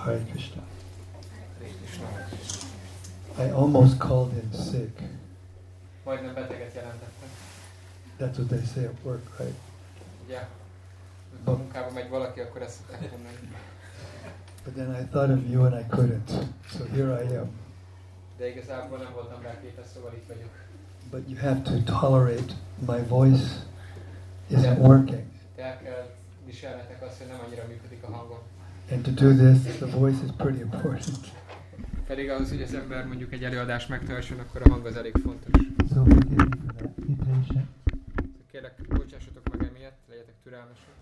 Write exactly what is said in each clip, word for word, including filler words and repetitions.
Hare Krishna. I almost called in sick. Majdnem beteget jelentettem. That's what they say at work, right? Ugye, amikor a munkába megy valaki, akkor ezt szokták mondani. But then I thought of you and I couldn't. So here I am. De igazából nem voltam rá képes, szóval itt vagyok. But you have to tolerate my voice isn't working. De el kell viselnetek azt, hogy nem annyira működik a hangom. And to do this, the voice is pretty important. Pedig ahhoz, hogy az ember mondjuk egy előadást megtartson, akkor a hang az elég fontos. So forgive me for that. Be patient. Kérlek, bocsássatok meg emiatt, legyetek türelmesek.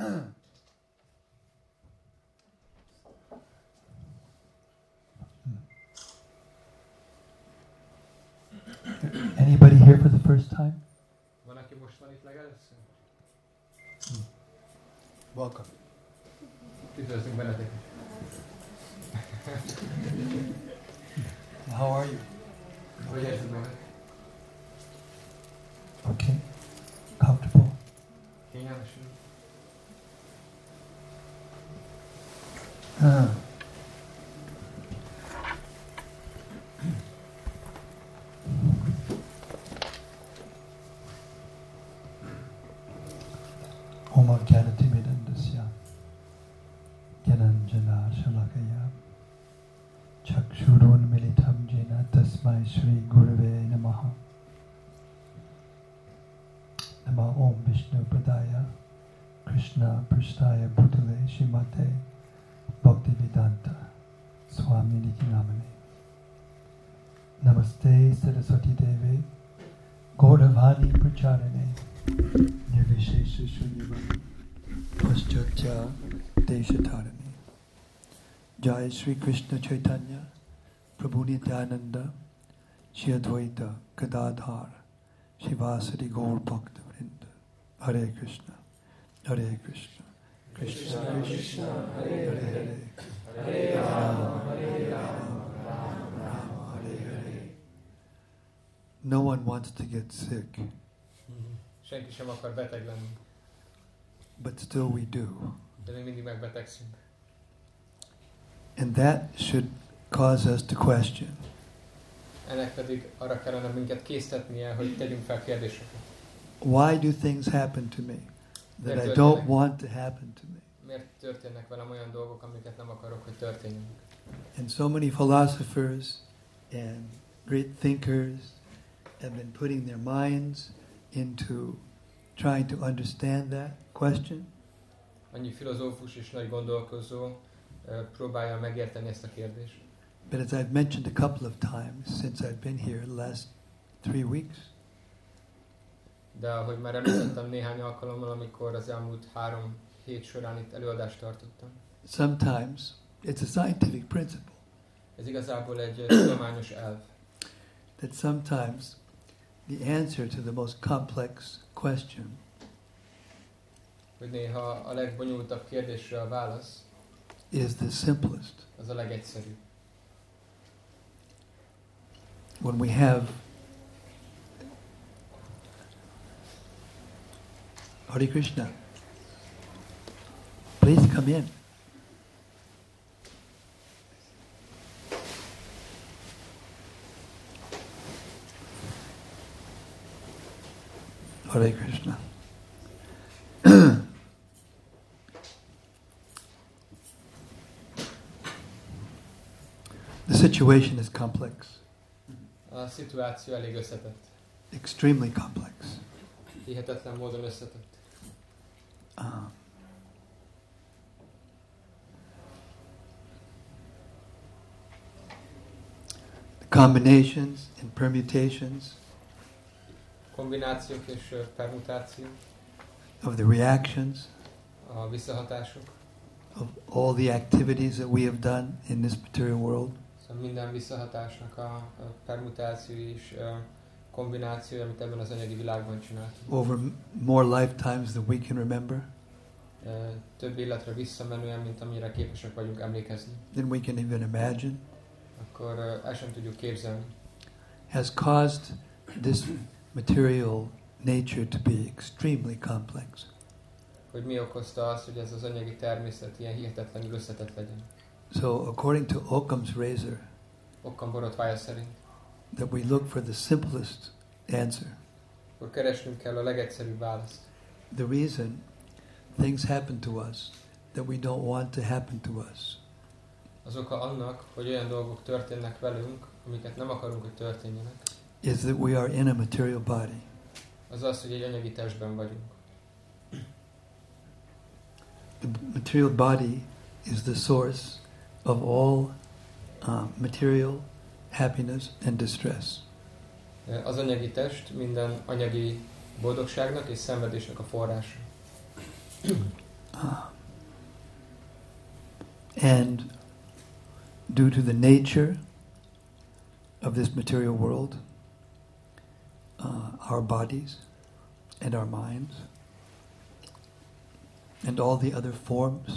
Anybody here for the first time? Van, aki most van itt legelőször? Hmm. Welcome. Üdvözlünk benneteket. How are you? Hogy érzed magad? Okay. Comfortable. Kényelmesen? Ah. Om Jnanatimidandasya Gyananjana Shalakaya Chakshurun Militam Jena Tasmai Shri Gurave Namaha. Nama Om Vishnu Padaya Krishna Prasthaya Bhutale Shrimate Bhaktivedanta Swami Niti Namane. Namaste Saraswati Deve Gauravani Pracharane Nirvishesha Shunyavani Paschatya Deshatarani. Jai Sri Krishna Chaitanya Prabhu Nityananda Shri Advaita Gadadhar Shivasari Gaur Bhakta Vrinda. Hare Krishna, Hare Krishna, Krishna Krishna, Hare Hare, Hare Rama, Hare Rama, Rama Rama, Hare Hare. No one wants to get sick. Senki sem akar beteg lenni. But still we do. De még mindig megbetegszünk. And that should cause us to question. Ennek pedig arra kellene minket késztetnie, hogy tegyünk fel kérdéseket. Why do things happen to me that I don't want to happen to me? Miért történnek velem olyan dolgok, amiket nem akarok, hogy történjenek? And so many philosophers and great thinkers have been putting their minds into trying to understand that question. Annyi filozófus és nagy gondolkozó uh, próbálja megérteni ezt a kérdést. But as I've mentioned a couple of times since I've been here the last three weeks, de ahogy már említettem néhány alkalommal, amikor az elmúlt három hét során itt előadást tartottam. Sometimes it's a scientific principle. Ez igazából egy tudományos elv. That sometimes the answer to the most complex question, hogy néha a legbonyolultabb kérdésre a válasz, is the simplest. Az a legegyszerűbb. When we have Hare Krishna, please come in. Hare Krishna. The situation is complex. A szituáció elég összetett. Extremely complex. Hihetetlen módon összetett. Uh, the combinations and permutations kombinációk és permutációk of the reactions a visszahatások of all the activities that we have done in this material world. Szóval minden visszahatásnak a, a permutáció és a kombináció, amit ebben az anyagi világban csináltunk. Over more lifetimes than we can remember. Uh, több életre visszamenően, mint amire képesek vagyunk emlékezni. Than we can even imagine. Akkor uh, el sem tudjuk képzelni. Has caused this material nature to be extremely complex. Hogy mi okozta azt, hogy ez az anyagi természet ilyen hihetetlenül összetett legyen. So according to Occam's razor, Occam borotvája szerint, that we look for the simplest answer. akkor keresnünk kell a legegyszerűbb választ. The reason things happen to us that we don't want to happen to us Az oka annak, hogy olyan dolgok történnek velünk, amiket nem akarunk, hogy történjenek, is that we are in a material body. az az, hogy egy anyagi testben vagyunk. The material body is the source of all um, material happiness and distress. Az anyagi test minden anyagi boldogságnak és szenvedésnek a forrása. Uh, and due to the nature of this material world, uh, our bodies and our minds and all the other forms,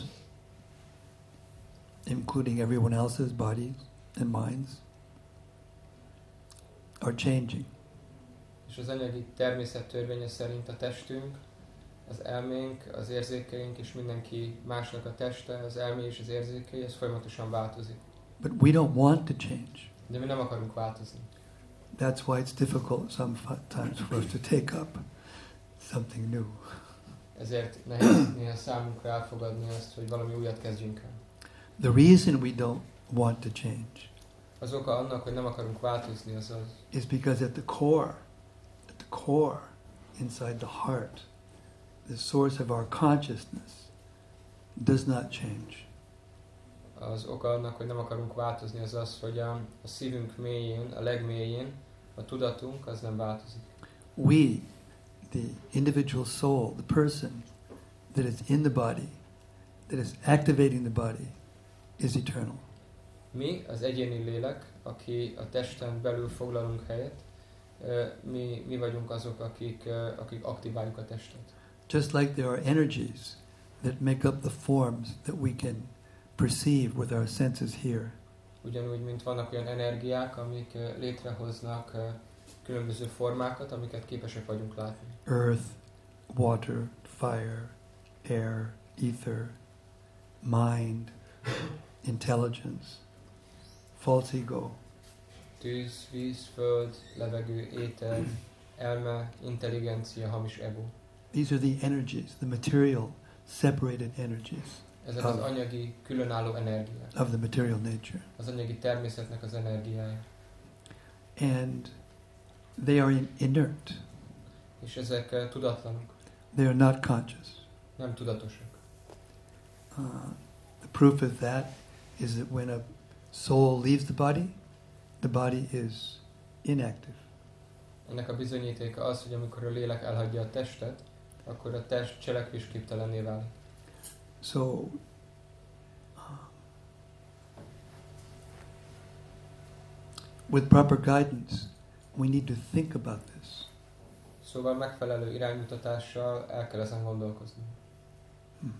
including everyone else's bodies and minds, are changing. És az anyagi természet törvénye szerint a testünk, az elménk, az érzékeink és mindenki másnak a teste, az elmé és az érzékei, ez folyamatosan változik. But we don't want to change. De mi nem akarunk változni. That's why it's difficult sometimes for us to take up something new. Ezért nehéz néha számunkra elfogadni azt, hogy valami újat kezdjünk el. The reason we don't want to change Az oka annak, hogy nem akarunk változni, az az, is because at the core, at the core, inside the heart, the source of our consciousness does not change. az oka annak, hogy nem akarunk változni, az az, hogy a, a szívünk mélyén, a legmélyén, a tudatunk, az nem változik. We, the individual soul, the person that is in the body, that is activating the body, is eternal. Mi, az egyéni lélek, aki a testen belül foglalunk helyet, mi, mi vagyunk azok, akik, akik aktiváljuk a testet. Just like there are energies that make up the forms that we can perceive with our senses here. Ugyanúgy, mint vannak olyan energiák, amik létrehoznak különböző formákat, amiket képesek vagyunk látni. Earth, water, fire, air, ether, mind, intelligence, false ego. Tűz, víz, föld, levegő, éter, elme, intelligencia, hamis ego. These are the energies, the material, separated energies. Ezek az anyagi, különálló energiák. Of the material nature. Az anyagi természetnek az energiája. And they are inert. És ezek tudatlanok. They are not conscious. Nem tudatosak. Uh, the proof of that is that when a soul leaves the body, the body is inactive. Ennek a bizonyítéka az, hogy amikor a lélek elhagyja a testet, akkor a test cselekvésképtelenné válik. So, um, with proper guidance, we need to think about this. Szóval megfelelő iránymutatással el kell ezen gondolkozni. Hmm.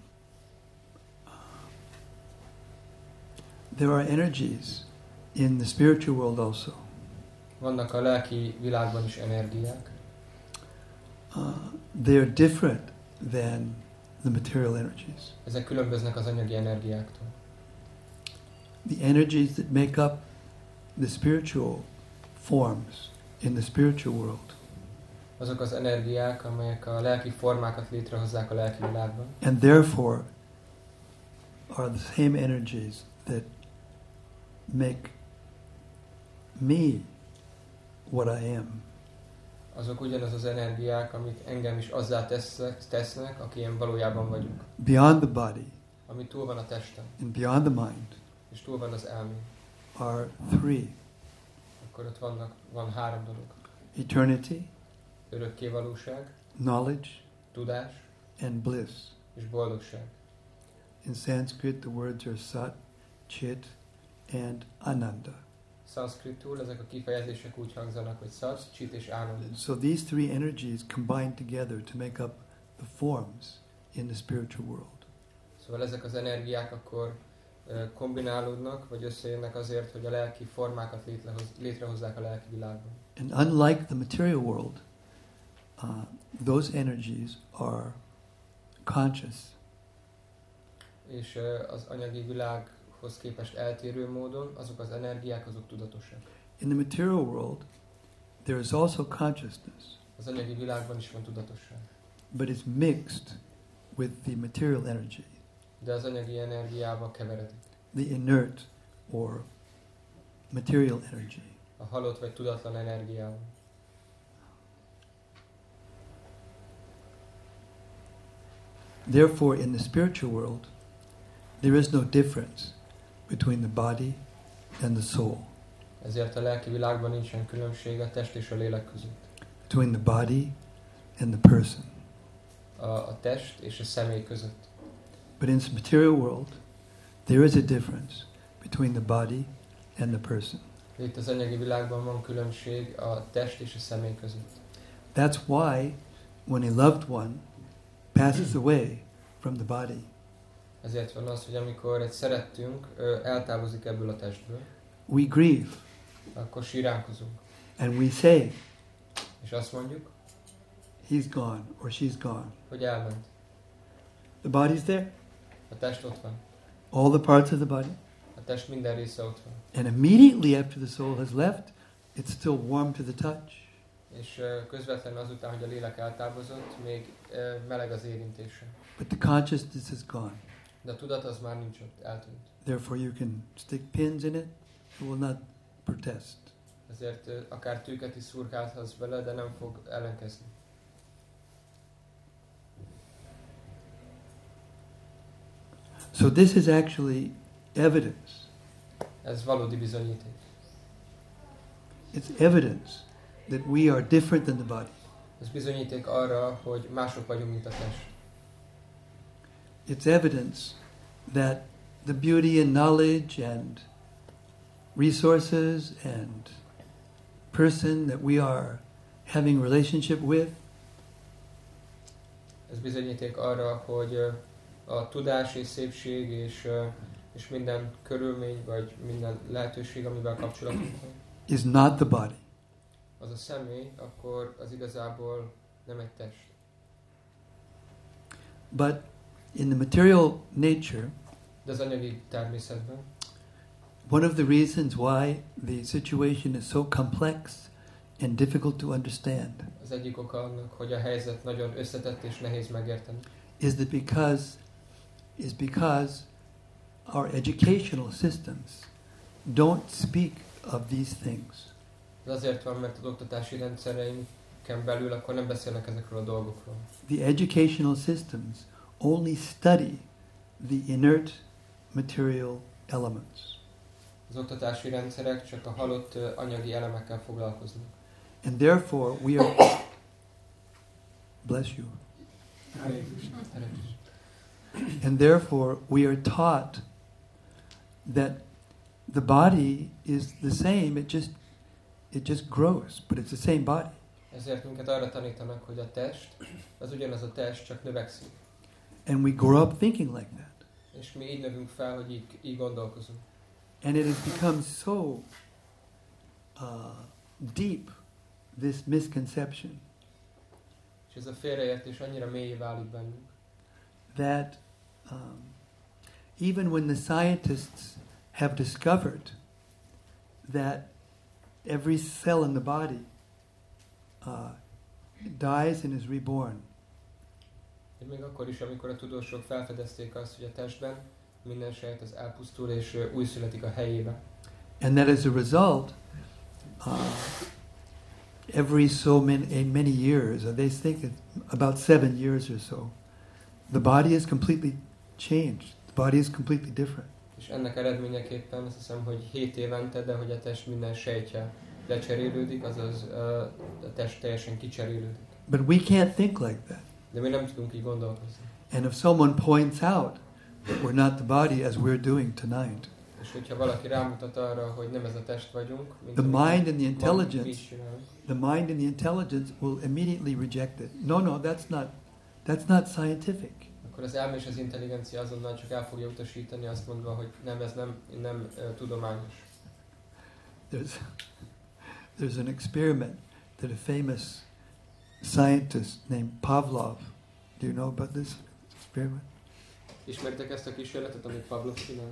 There are energies in the spiritual world also. Vannak a lelki világban is energiák. Uh, they are different than the material energies. Ezek különböznek az anyagi energiáktól. The energies that make up the spiritual forms in the spiritual world. Azok az energiák, amelyek a lelki formákat létrehozzák a lelki világban. And therefore are the same energies that make me what I am. Azok ugyanaz az energiák, amik engem is azzá tesznek, aki én valójában vagyok. Beyond the body, ami túl van a testen, and beyond the mind, és túl van az elmén, are three. akkor ott vannak, van három dolog. Eternity, örökké valóság, knowledge, tudás, and bliss. és boldogság. In Sanskrit, the words are Sat, Chit, and Ananda. Szanszkritul ezek a kifejezések úgy hangzanak, hogy Sat, Chit és Ananda. So these three energies combine together to make up the forms in the spiritual world. Szóval ezek az energiák akkor uh, kombinálódnak, vagy összejönnek azért, hogy a lelki formákat létrehoz, létrehozzák a lelki világban. And unlike the material world, uh, those energies are conscious. És uh, az anyagi világ anyaghoz képest eltérő módon, azok az energiák, azok tudatosak. In the material world, there is also consciousness. Az anyagi világban is van tudatosság. But it's mixed with the material energy. De az anyagi energiával keveredik. The inert or material energy. A halott vagy tudatlan energiával. Therefore, in the spiritual world, there is no difference between the body and the soul. Ezért a lelki világban nincsen különbség a test és a lélek között. Between the body and the person. A, a test és a személy között. But in the material world, there is a difference between the body and the person. Itt az anyagi világban van különbség a test és a személy között. That's why when a loved one passes away from the body, ezért van az, hogy amikor egy szerettünk eltávozik ebből a testből, we grieve. Akkor síránkozunk. And we say, és azt mondjuk, he's gone or she's gone. Hogy elment. The body's there. A test ott van. All the parts of the body. A test minden része ott van. And immediately after the soul has left, it's still warm to the touch. És közvetlenül azután, hogy a lélek eltávozott, még meleg az érintése. But the consciousness is gone. De a tudat az már nincs ott, eltűnt. Therefore you can stick pins in it, it will not protest. Ezért akár tűket is szurkálhatsz bele, de nem fog ellenkezni. So this is actually evidence. Ez valódi bizonyíték. It's evidence that we are different than the body. Ez bizonyíték arra, hogy mások vagyunk, mint a test. It's evidence that the beauty and knowledge and resources and person that we are having relationship with ez bizonyíték arra, hogy a tudás és szépség és, és minden körülmény, vagy minden lehetőség, amivel kapcsolatunk van, is not the body. Az a személy, akkor az igazából nem egy test. But in the material nature, de az anyagi természetben, one of the reasons why the situation is so complex and difficult to understand az egyik oka annak, hogy a helyzet nagyon összetett és nehéz megérteni, is that because is because our educational systems don't speak of these things. Ez azért van, mert az oktatási rendszereinken belül akkor nem beszélnek ezekről a dolgokról. The educational systems only study the inert material elements. Az oktatási rendszerek csak a halott uh, anyagi elemekkel foglalkoznak. And therefore we are bless you. And therefore we are taught that the body is the same, it just it just grows, but it's the same body. Ezért minket arra tanítanak, hogy a test, az ugyanaz a test, csak növekszik. And we grow up thinking like that. És mi így növünk fel, hogy így, így gondolkozunk. And it has become so uh, deep, this misconception, és ez a félreértés annyira mélyé válik bennünk, that um, even when the scientists have discovered that every cell in the body uh, dies and is reborn, még akkor is, amikor a tudósok felfedezték azt, hogy a testben minden sejt az elpusztul és uh, új születik a helyébe. And that as a result, uh, every so many, many years, uh, they think it's about seven years or so, the body is completely changed. The body is completely different. És ennek eredményeképpen azt hiszem, hogy hét évente, de hogy a test minden sejtje lecserélődik, azaz uh, a test teljesen kicserélődik. But we can't think like that. De mi nem tudunk így gondolkozni. And if someone points out that we're not the body as we're doing tonight, és hogyha valaki rámutat arra, hogy nem ez a test vagyunk, mint the mind and the intelligence, ma, the mind and the intelligence will immediately reject it. No, no, that's not, that's not scientific. Akkor az elme és az intelligencia azonnal csak el fogja utasítani, azt mondva, hogy nem, ez nem, nem uh, tudományos. There's, there's an experiment that a famous scientist named Pavlov, do you know about this experiment? Ismeritek ezt a kísérletet, amit Pavlov csinál?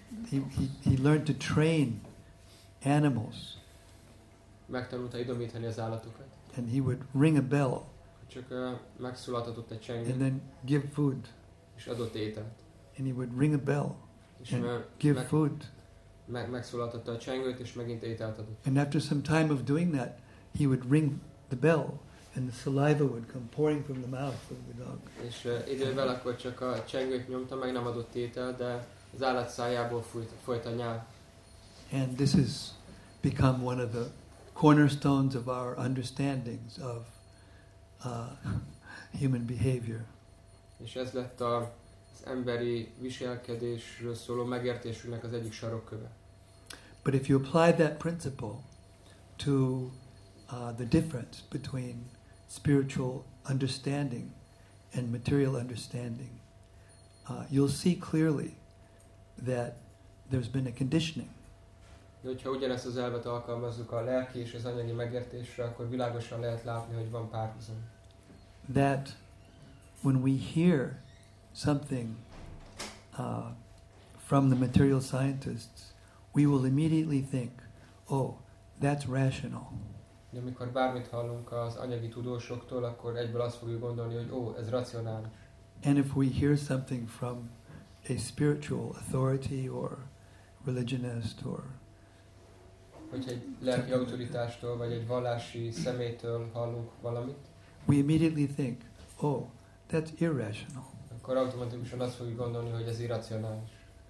he, he, he learned to train animals, megtanulta idomítani az állatokat. and he would ring a bell Csak uh, megszólaltatott egy and csengőt, then give food, és adott ételt. and he would ring a bell És and me- give meg, food. meg, megszólaltatta a csengőt, és megint ételt adott. And after some time of doing that, he would ring the bell, and the saliva would come pouring from the mouth of the dog. És uh, idővel akkor csak a csengőt nyomta, meg nem adott ételt, de az állat szájából fújt, folyt a nyál. And this has become one of the cornerstones of our understandings of uh, human behavior. És ez lett a, az emberi viselkedésről szóló megértésünknek az egyik sarokköve. But if you apply that principle to uh, the difference between spiritual understanding and material understanding, uh, you'll see clearly that there's been a conditioning. De hogyha ugyanezt az elvet alkalmazzuk a lelki és az anyagi megértésre, akkor világosan lehet látni, hogy van párhuzam. That when we hear something uh, from the material scientists, we will immediately think, oh, that's rational. De amikor bármit hallunk az anyagi tudósoktól, akkor egyből azt fogjuk gondolni, hogy ó, ez racionális. And if we hear something from a spiritual authority or religionist or Hogyha egy lelki autoritástól vagy egy vallási személytől hallunk valamit, we immediately think, oh, that's irrational. akkor automatikusan azt fogjuk gondolni, hogy ez irracionális.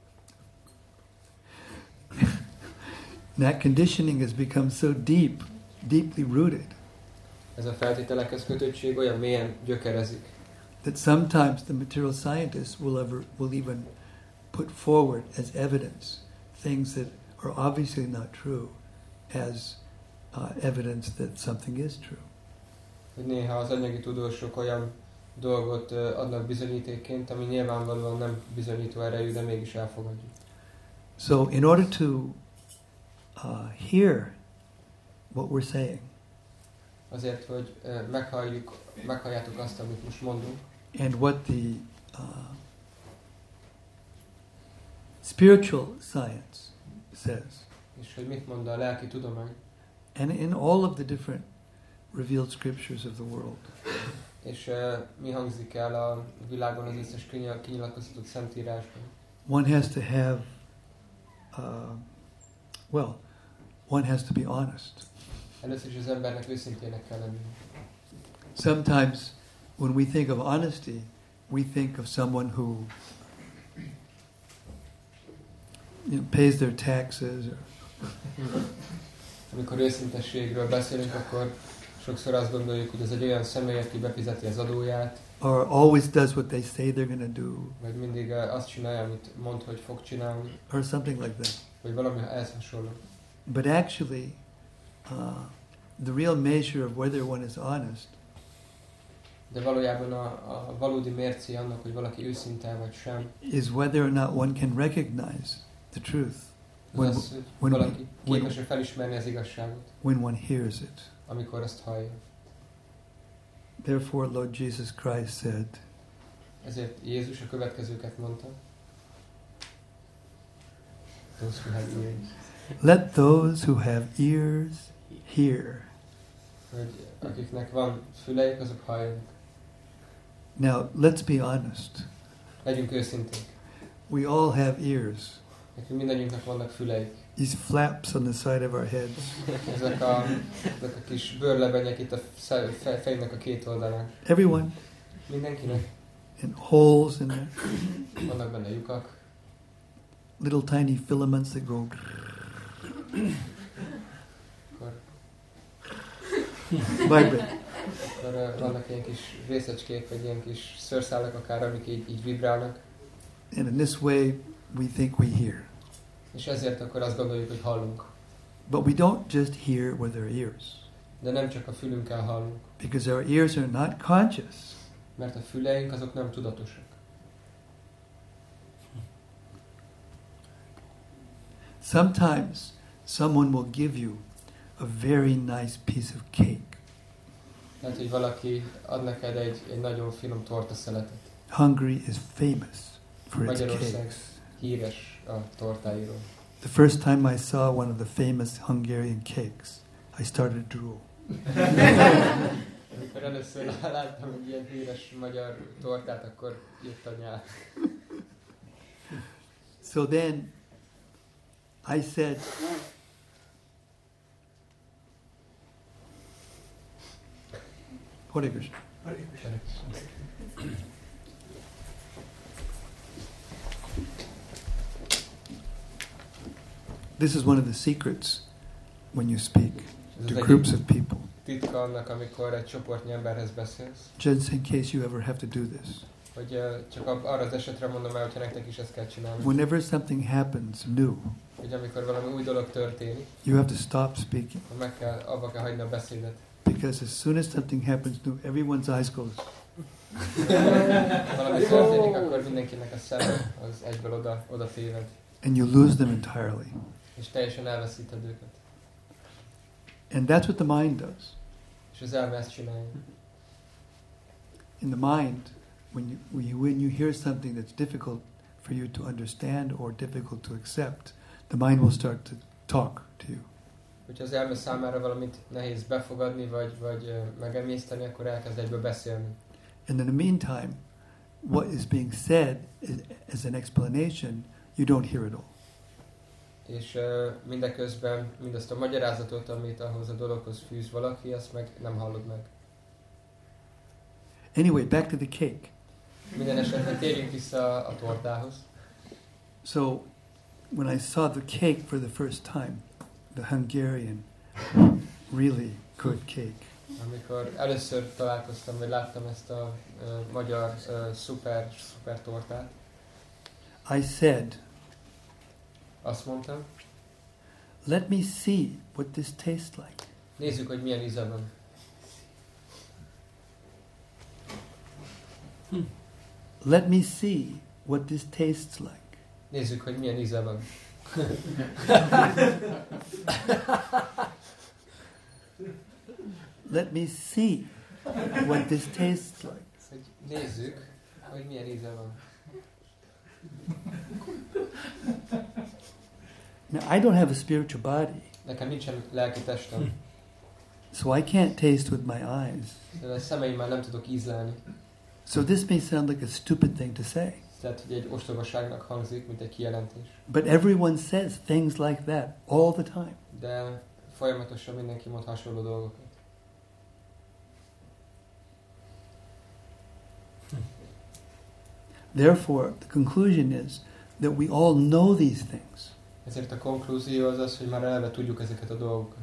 That conditioning has become so deep, deeply rooted, Ez a feltételekhez kötöttség olyan mélyen gyökerezik, that sometimes the material scientists will ever will even put forward as evidence things that are obviously not true as uh, evidence that something is true. hogy néha az anyagi tudósok olyan dolgot uh, adnak bizonyítékként, ami nyilvánvalóan nem bizonyító erejű, de mégis elfogadjuk. So in order to uh, hear what we're saying, Azért, hogy uh, meghalljuk, meghalljátok azt, amit most mondunk, and what the uh, spiritual science says, és hogy mit mond a lelki tudomány, and in all of the different revealed scriptures of the world, és uh, mi hangzik el a világon az összes kinyil- kinyilatkoztatott szentírásban. one has to have, uh, well, one has to be honest. Először is az embernek őszintének kell lenni. Sometimes when we think of honesty, we think of someone who you know, pays their taxes or Amikor őszintességről beszélünk, akkor sokszor azt gondoljuk, hogy ez egy olyan személy, aki befizeti az adóját, or always does what they say they're going to do, vagy mindig uh, azt csinálja, amit mond, hogy fog csinálni, or something like that. vagy valami ehhez hasonló. But actually, uh, the real measure of whether one is honest De valójában a, a valódi mércé annak, hogy valaki őszinte vagy sem, is whether or not one can recognize the truth az When- az, hogy when we- valaki when- képes felismerni az igazságot, when one hears it. amikor azt hallja. Therefore, Lord Jesus Christ said, Ezért Jézus a következőket mondta. Those who have ears. let those who have ears hear. Hogy akiknek van füleik, azok halljanak. Now, let's be honest. Legyünk őszinték. We all have ears. Nekünk mindannyiunknak vannak füleik. These flaps on the side of our heads. Ezek a, ezek a kis bőrlebenyek itt a fe- fe- fejnek a két oldalán. Everyone. Mindenkinek And holes in there. vannak benne lyukak. Little tiny filaments that go. Akkor, Vibrate. akkor uh, vannak ilyen kis részecskék, vagy ilyen kis szőrszálak akár, amik így, így vibrálnak. And in this way, we think we hear. És ezért akkor azt gondoljuk, hogy hallunk. But we don't just hear with our ears. De nem csak a fülünkkel hallunk. Because our ears are not conscious. Mert a füleink azok nem tudatosak. Sometimes someone will give you a very nice piece of cake. Lehet, hogy valaki ad neked egy, egy nagyon finom tortaszeletet. Hungary is famous for its Magyarország cakes. híres a tortáiról. The first time I saw one of the famous Hungarian cakes, I started to drool. Amikor először láttam egy ilyen híres magyar tortát, akkor jött a nyál. So then I said, Hare Krishna. This is one of the secrets when you speak to groups of people. Titka annak, amikor egy csoportnyi emberhez beszélsz. Just in case you ever have to do this. Hogy uh, csak arra az esetre mondom el, hogyha nektek is ezt kell csinálni. Whenever something happens new, hogy amikor valami új dolog történik, you have to stop speaking. meg kell, abba kell hagyni a beszédet. Because as soon as something happens new, everyone's eyes goes. Valami történik, akkor mindenkinek a szeme az egyből oda, oda téved. And you lose them entirely. És teljesen elveszíted őket. And that's what the mind does. És az elme ezt csinálja. In the mind, when you, when you when you hear something that's difficult for you to understand or difficult to accept, the mind will start to talk to you. Hogyha az elme számára valamit nehéz befogadni, vagy, vagy uh, megemészteni, akkor elkezd egyből beszélni. And in the meantime, what is being said is, as an explanation, you don't hear it all. És uh, mindeközben mindazt a magyarázatot, amit ahhoz a dologhoz fűz valaki, azt meg nem hallod meg. Anyway, back to the cake. Minden esetben térjünk vissza a tortához. So, when I saw the cake for the first time, the Hungarian, really good cake. Amikor először találkoztam, vagy láttam ezt a uh, magyar uh, szuper, szuper tortát, I said, azt mondtam, let me see what this tastes like. nézzük, hogy milyen íze van. Let me see what this tastes like. Nézzük, hogy milyen íze van. Let me see what this tastes like. Hogy nézzük, hogy milyen íze van. Now, I don't have a spiritual body, Nekem nincsen lelki testem, so I can't taste with my eyes. de a szemeimmel nem tudok ízlelni. So this may sound like a stupid thing to say, Tehát, hogy egy ostobaságnak hangzik, mint egy kijelentés. but everyone says things like that all the time. De folyamatosan mindenki mond hasonló dolgokat. Therefore, the conclusion is that we all know these things. Ezért a konklúzió az az, hogy már eleve tudjuk ezeket a dolgokat.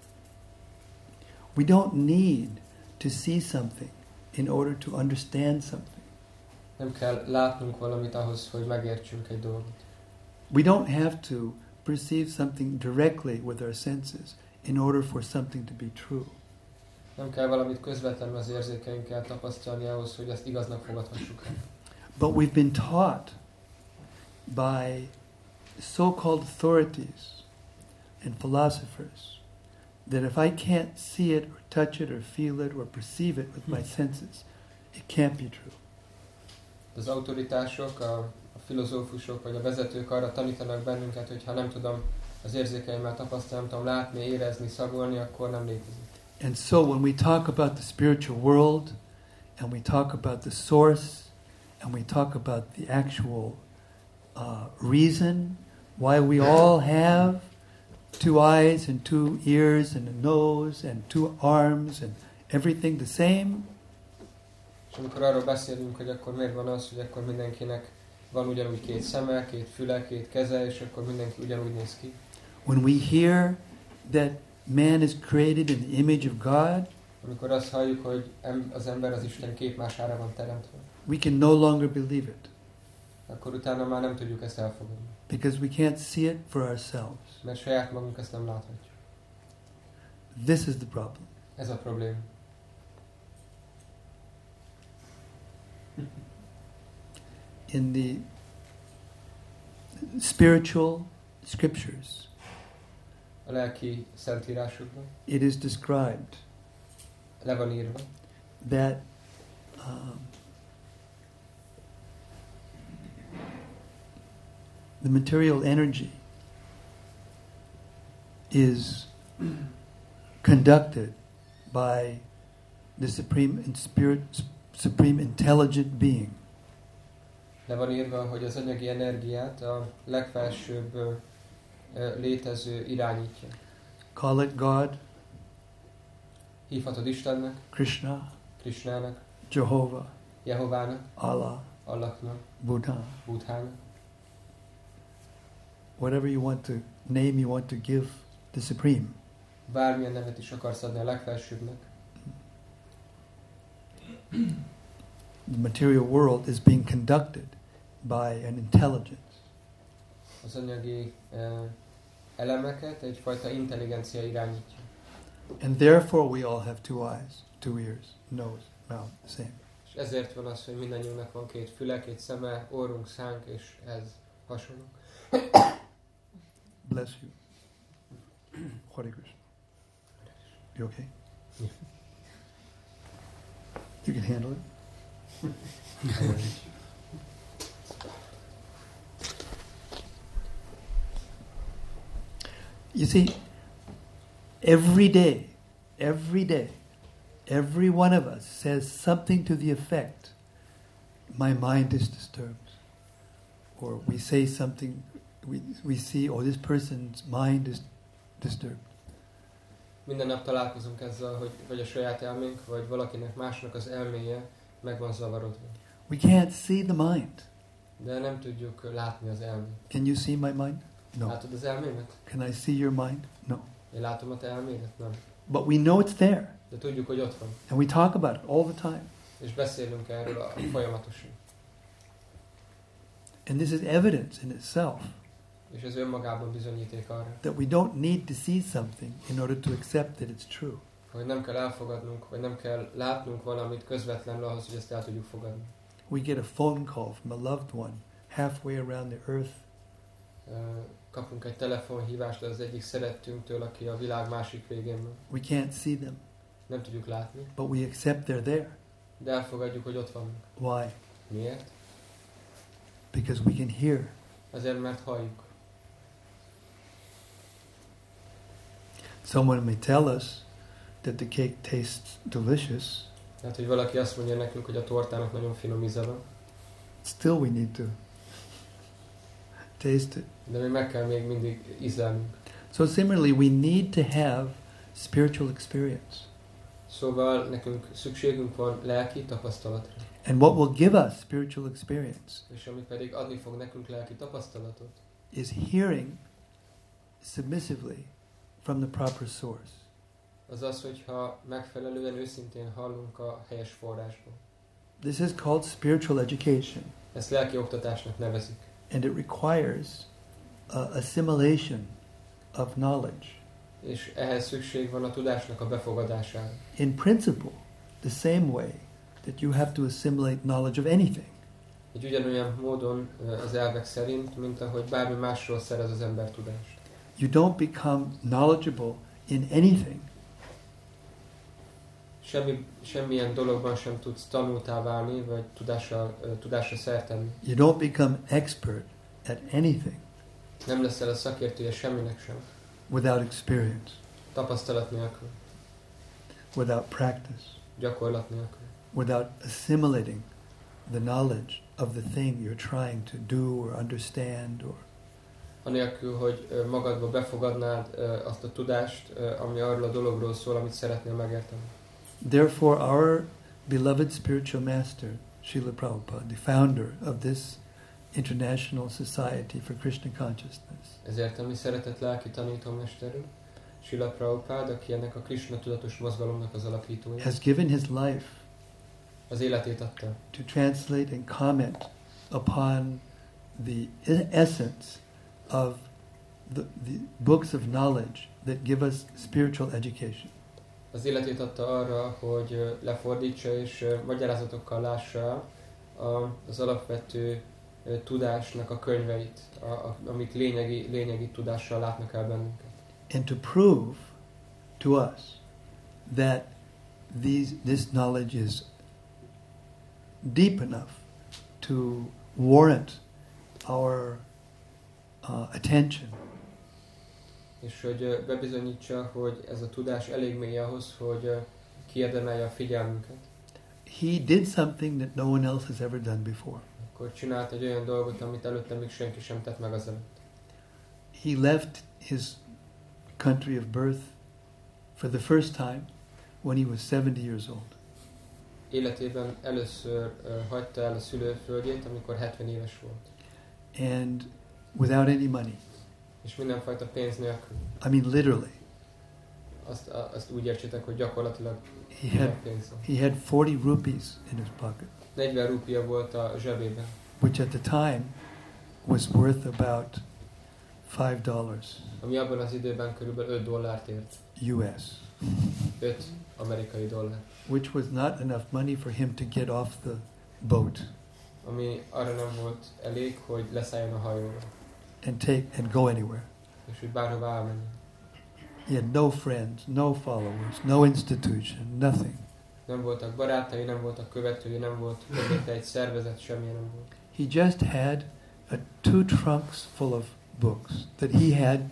We don't need to see something in order to understand something. Nem kell látnunk valamit ahhoz, hogy megértsünk egy dolgot. We don't have to perceive something directly with our senses in order for something to be true. Nem kell valamit közvetlenül az érzékeinkkel tapasztalni ahhoz, hogy ezt igaznak fogadhassuk el. But we've been taught by so-called authorities and philosophers that if I can't see it or touch it or feel it or perceive it with my senses, it can't be true. Az autoritások, a, a filozófusok vagy a vezetők arra tanítanak bennünket, hogy ha nem tudom az érzékeimmel tapasztalni, nem tudom látni, érezni, szagolni, akkor nem létezik. And so when we talk about the spiritual world and we talk about the source and we talk about the actual uh, reason why we all have two eyes and two ears and a nose and two arms and everything the same, És amikor arról beszélünk, hogy akkor miért van az, hogy akkor mindenkinek van ugyanúgy két szeme, két füle, két keze, és akkor mindenki ugyanúgy néz ki. when we hear that man is created in the image of God, Amikor azt halljuk, hogy az ember az Isten képmására van teremtve, we can no longer believe it akkor utána már nem tudjuk ezt elfogadni. because we can't see it for ourselves. Mert saját magunk ezt nem láthatjuk. This is the problem. Ez a probléma. In the spiritual scriptures, A lelki szentírásokban it is described le van írva, that um, the material energy is conducted by the supreme in spirit, supreme intelligent being. Le van írva, hogy az anyagi energiát a legfelsőbb ö, létező irányítja. Call it God, Hívhatod Istennek, Krishna, Krishnának, Jehovah, Jehovának, Allah, Allahnak, Buddha, Buddhának. whatever you want to name, you want to give the supreme. Bármilyen nevet is akarsz adni a legfelsőbbnek. The material world is being conducted by an intelligence. Az anyagi uh, elemeket egyfajta intelligencia irányítja. And therefore we all have two eyes, two ears, nose, mouth, the same. És ezért van az, hogy mindannyiunknak van két füle, két szeme, orrunk, szánk, és ez hasonló. Bless you. Hare Krishna. You okay? Yeah. You can handle it? You see, every day, every day, every one of us says something to the effect, my mind is disturbed. Or we say something, we, we see, oh, this person's mind is disturbed. Minden nap találkozunk ezzel, hogy vagy a saját elménk, vagy valakinek másnak az elméje meg van zavarodva. We can't see the mind. De nem tudjuk látni az elmét. Can you see my mind? No. Látod az elmémet? Can I see your mind? No. Én látom a te elmédet? Nem. But we know it's there. De tudjuk, hogy ott van. And we talk about it all the time. És beszélünk erről a folyamatosan. And this is evidence in itself És ez önmagában bizonyíték arra, that we don't need to see something in order to accept that it's true. hogy nem kell elfogadnunk, vagy nem kell látnunk valamit közvetlenül ahhoz, hogy ezt el tudjuk fogadni. We get a phone call from a loved one halfway around the earth. Kapunk egy telefonhívást az egyik szerettünktől, aki a világ másik végén van. We can't see them, Nem tudjuk látni, but we accept they're there. de elfogadjuk, hogy ott vannak. Why? Miért? Because we can hear. Azért, mert halljuk. Someone may tell us that the cake tastes delicious. Tehát, hogy valaki azt mondja nekünk, hogy a tortának nagyon finom íze van. Still we need to taste it. De mi meg kell még mindig ízlelnünk. So similarly, we need to have spiritual experience. Szóval nekünk szükségünk van lelki tapasztalatra. And what will give us spiritual experience És ami pedig adni fog nekünk lelki tapasztalatot, is hearing submissively from the proper source. az az, hogyha megfelelően őszintén hallunk a helyes forrásból. This is called spiritual education. Ezt lelki oktatásnak nevezik. And it requires uh, assimilation of knowledge. És ehhez szükség van a tudásnak a befogadására. In principle, the same way that you have to assimilate knowledge of anything. Egy ugyanolyan módon az elvek szerint, mint ahogy bármi másról szerez az ember tudást. You don't become knowledgeable in anything Semmi, semmilyen dologban sem tudsz tanultá válni, vagy tudásra, tudásra szert tenni. You don't become expert at anything Nem leszel a szakértője semminek sem. without experience, Tapasztalat nélkül, without practice, gyakorlat nélkül. without assimilating the knowledge of the thing you're trying to do or understand. Or Anélkül, hogy magadba befogadnád azt a tudást, ami arról a dologról szól, amit szeretnél megérteni. Therefore, our beloved spiritual master, Srila Prabhupada, the founder of this International Society for Krishna Consciousness, Ezért a mi szeretett lelki tanítómesterünk, Srila Prabhupada, aki ennek a Krishna tudatos mozgalomnak az alapítója, has given his life az életét adta, to translate and comment upon the essence of the, the books of knowledge that give us spiritual education. az életét adta arra, hogy lefordítsa és magyarázatokkal lássa az alapvető tudásnak a könyveit, amik lényegi, lényegi tudással látnak el bennünket. And to prove to us that these, this knowledge is deep enough to warrant our uh, attention. És hogy ö, bebizonyítsa, hogy ez a tudás elég mély ahhoz, hogy ö, kiérdemelje a figyelmünket. He did something that no one else has ever done before. Akkor csinált egy olyan dolgot, amit előtte még senki sem tett meg azelőtt. He left his country of birth for the first time when he was seventy years old. Életében először uh, hagyta el a szülőföldjét, amikor hetven éves volt. And without any money. És mindenfajta pénz nélkül. I mean literally. Azt, a, azt úgy értsétek, hogy gyakorlatilag He had, pénz. he had forty rupees in his pocket. negyven rupia volt a zsebében. Which at the time was worth about five dollars. Ami abban az időben körülbelül öt dollárt ért. U S. öt amerikai dollár. Which was not enough money for him to get off the boat. Ami arra nem volt elég, hogy leszálljon a hajóra. And take and go anywhere. És hogy bárhová elmenjen. He had no friends, no followers, no institution, nothing. Nem voltak barátai, nem voltak követői, nem volt mögötte egy szervezet, semmilyen nem volt. He just had a two trunks full of books that he had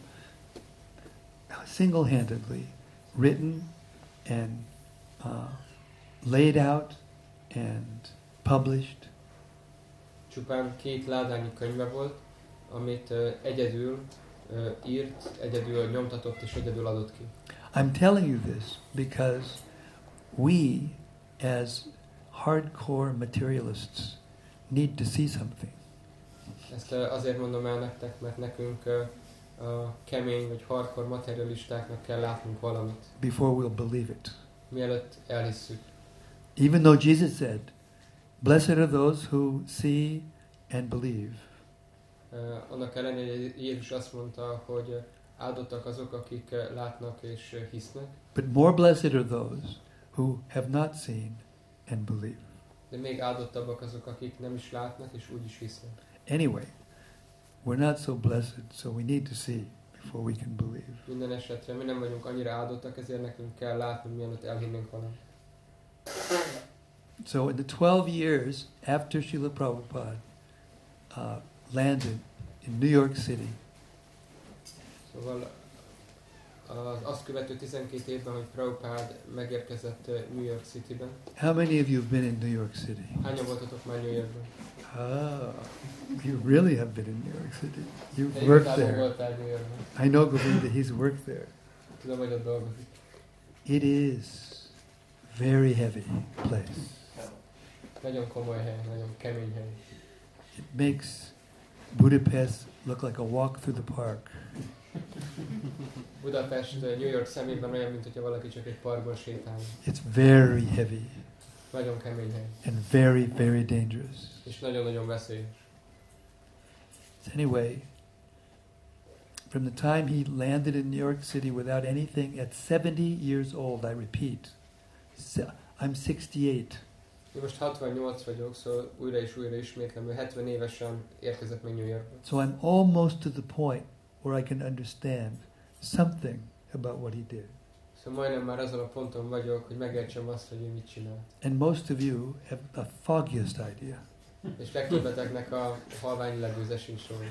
single-handedly written and uh, laid out and published. Csupán két ládányi könyve volt, amit uh, egyedül uh, írt, egyedül nyomtatott és egyedül adott ki. I'm telling you this because we, as hardcore materialists, need to see something. Ezt uh, azért mondom el nektek, mert nekünk uh, a kemény vagy hardcore materialistáknak kell látnunk valamit. Before we'll believe it. Mielőtt elhisszük. Even though Jesus said, "Blessed are those who see and believe." Uh, annak ellenére, hogy Jézus azt mondta, hogy uh, áldottak azok, akik uh, látnak és uh, hisznek. But more blessed are those who have not seen and believe. De még áldottabbak azok, akik nem is látnak és úgy is hisznek. Anyway, we're not so blessed, so we need to see before we can believe. Minden esetre mi nem vagyunk annyira áldottak, ezért nekünk kell látni, mielőtt elhinnénk valamit. So in the twelve years after Srila Prabhupada uh, landed in New York City, Szóval az azt követő tizenkét évben, hogy Prabhupada megérkezett uh, New York Cityben. how many of you have been in New York City? Hányan voltatok már New Yorkban? Ah, you really have been in New York City. You've Te worked igazából there. voltál New Yorkban. I know Govinda, he's worked there. Tudom, hogy ott dolgozik. It is very heavy place. Nagyon komoly hely, nagyon kemény hely. It makes Budapest look like a walk through the park. Budapest uh, New York szemében olyan, mint hogyha valaki csak egy parkban sétálna. It's very heavy Nagyon kemény hely. and very, very dangerous. És nagyon-nagyon veszélyes. So anyway, from the time he landed in New York City without anything, at seventy years old, I repeat, se- I'm sixty-eight. Én most hatvannyolc vagyok, szóval újra és újra ismétlem, ő hetven évesen érkezett meg New Yorkba. So I'm almost to the point where I can understand something about what he did. Szóval majdnem már azon a ponton vagyok, hogy megértsem azt, hogy ő mit csinál. And most of you have the foggiest idea. És legtöbbeteknek a halvány ledőze sincs róla.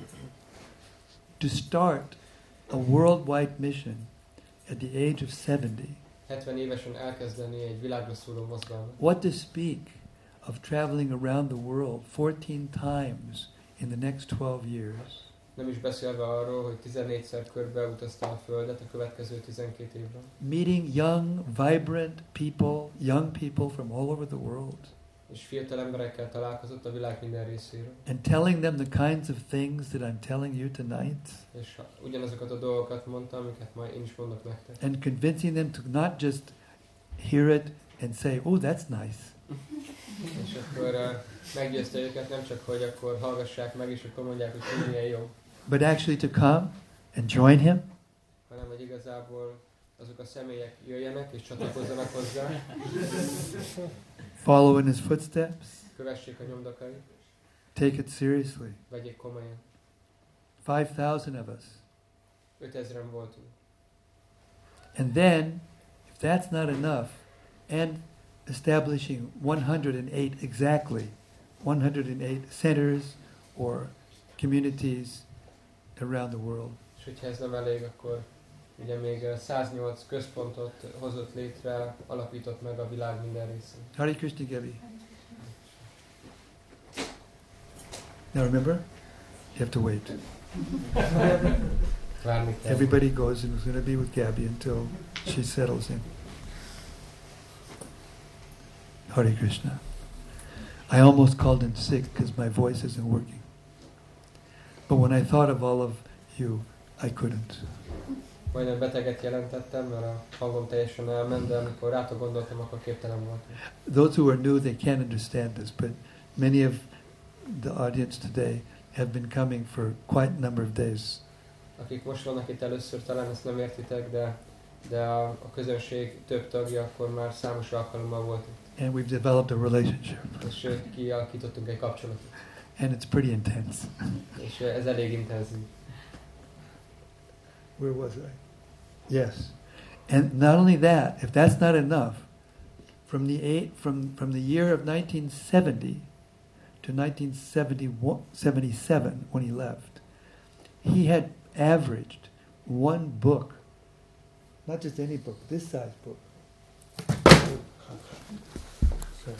To start a worldwide mission at the age of seventy, hetven évesen elkezdeni egy világra szóló mozgalmat. what to speak of traveling around the world fourteen times in the next twelve years. Nem is beszélve arról, hogy tizennégyszer körbe utazta a Földet a következő tizenkét évben. Meeting young, vibrant people, young people from all over the world, És fiatal emberekkel találkozott a világ minden részéről. and telling them the kinds of things that I'm telling you tonight, És ugyanazokat a dolgokat mondta, amiket majd én is mondok nektek. and convincing them to not just hear it and say, "Oh, that's nice," És akkor uh, meggyőzte őket, nem csak, hogy akkor hallgassák meg, és akkor mondják, hogy hogy milyen jó, but actually to come and join him, hanem hogy igazából azok a személyek jöjjenek és csatlakozzanak hozzá, follow in his footsteps, kövessék a nyomdokait, take it seriously. vegyék komolyan. Five thousand of us. ötezren voltunk. And then, if that's not enough, and establishing one hundred eight exactly, one hundred eight centers or communities around the world. És hogyha ez nem elég, akkor ugye még száznyolc központot hozott létre, alapított meg a világ minden részén. Hare Krishna, Gabi. Now remember, you have to wait. Everybody goes and is going to be with Gabby until she settles in. Hare Krishna. I almost called in sick because my voice isn't working. But when I thought of all of you, I couldn't. Majdnem beteget jelentettem, mert a hangom teljesen elment, de amikor rátok gondoltam, akkor képtelen voltam. Those who are new, they can't understand this, but many of the audience today have been coming for quite a number of days. Akik most vannak itt először, talán ezt nem értitek, de, de a, a közönség több tagja akkor már számos alkalommal volt itt. And we've developed a relationship. És kialakítottunk egy kapcsolatot. And it's pretty intense. És ez elég intenzív. Where was I? Yes. And not only that, if that's not enough, from the eight, from, from the year of nineteen seventy to nineteen seventy-seven, when he left, he had averaged one book, not just any book, this size book. Sorry.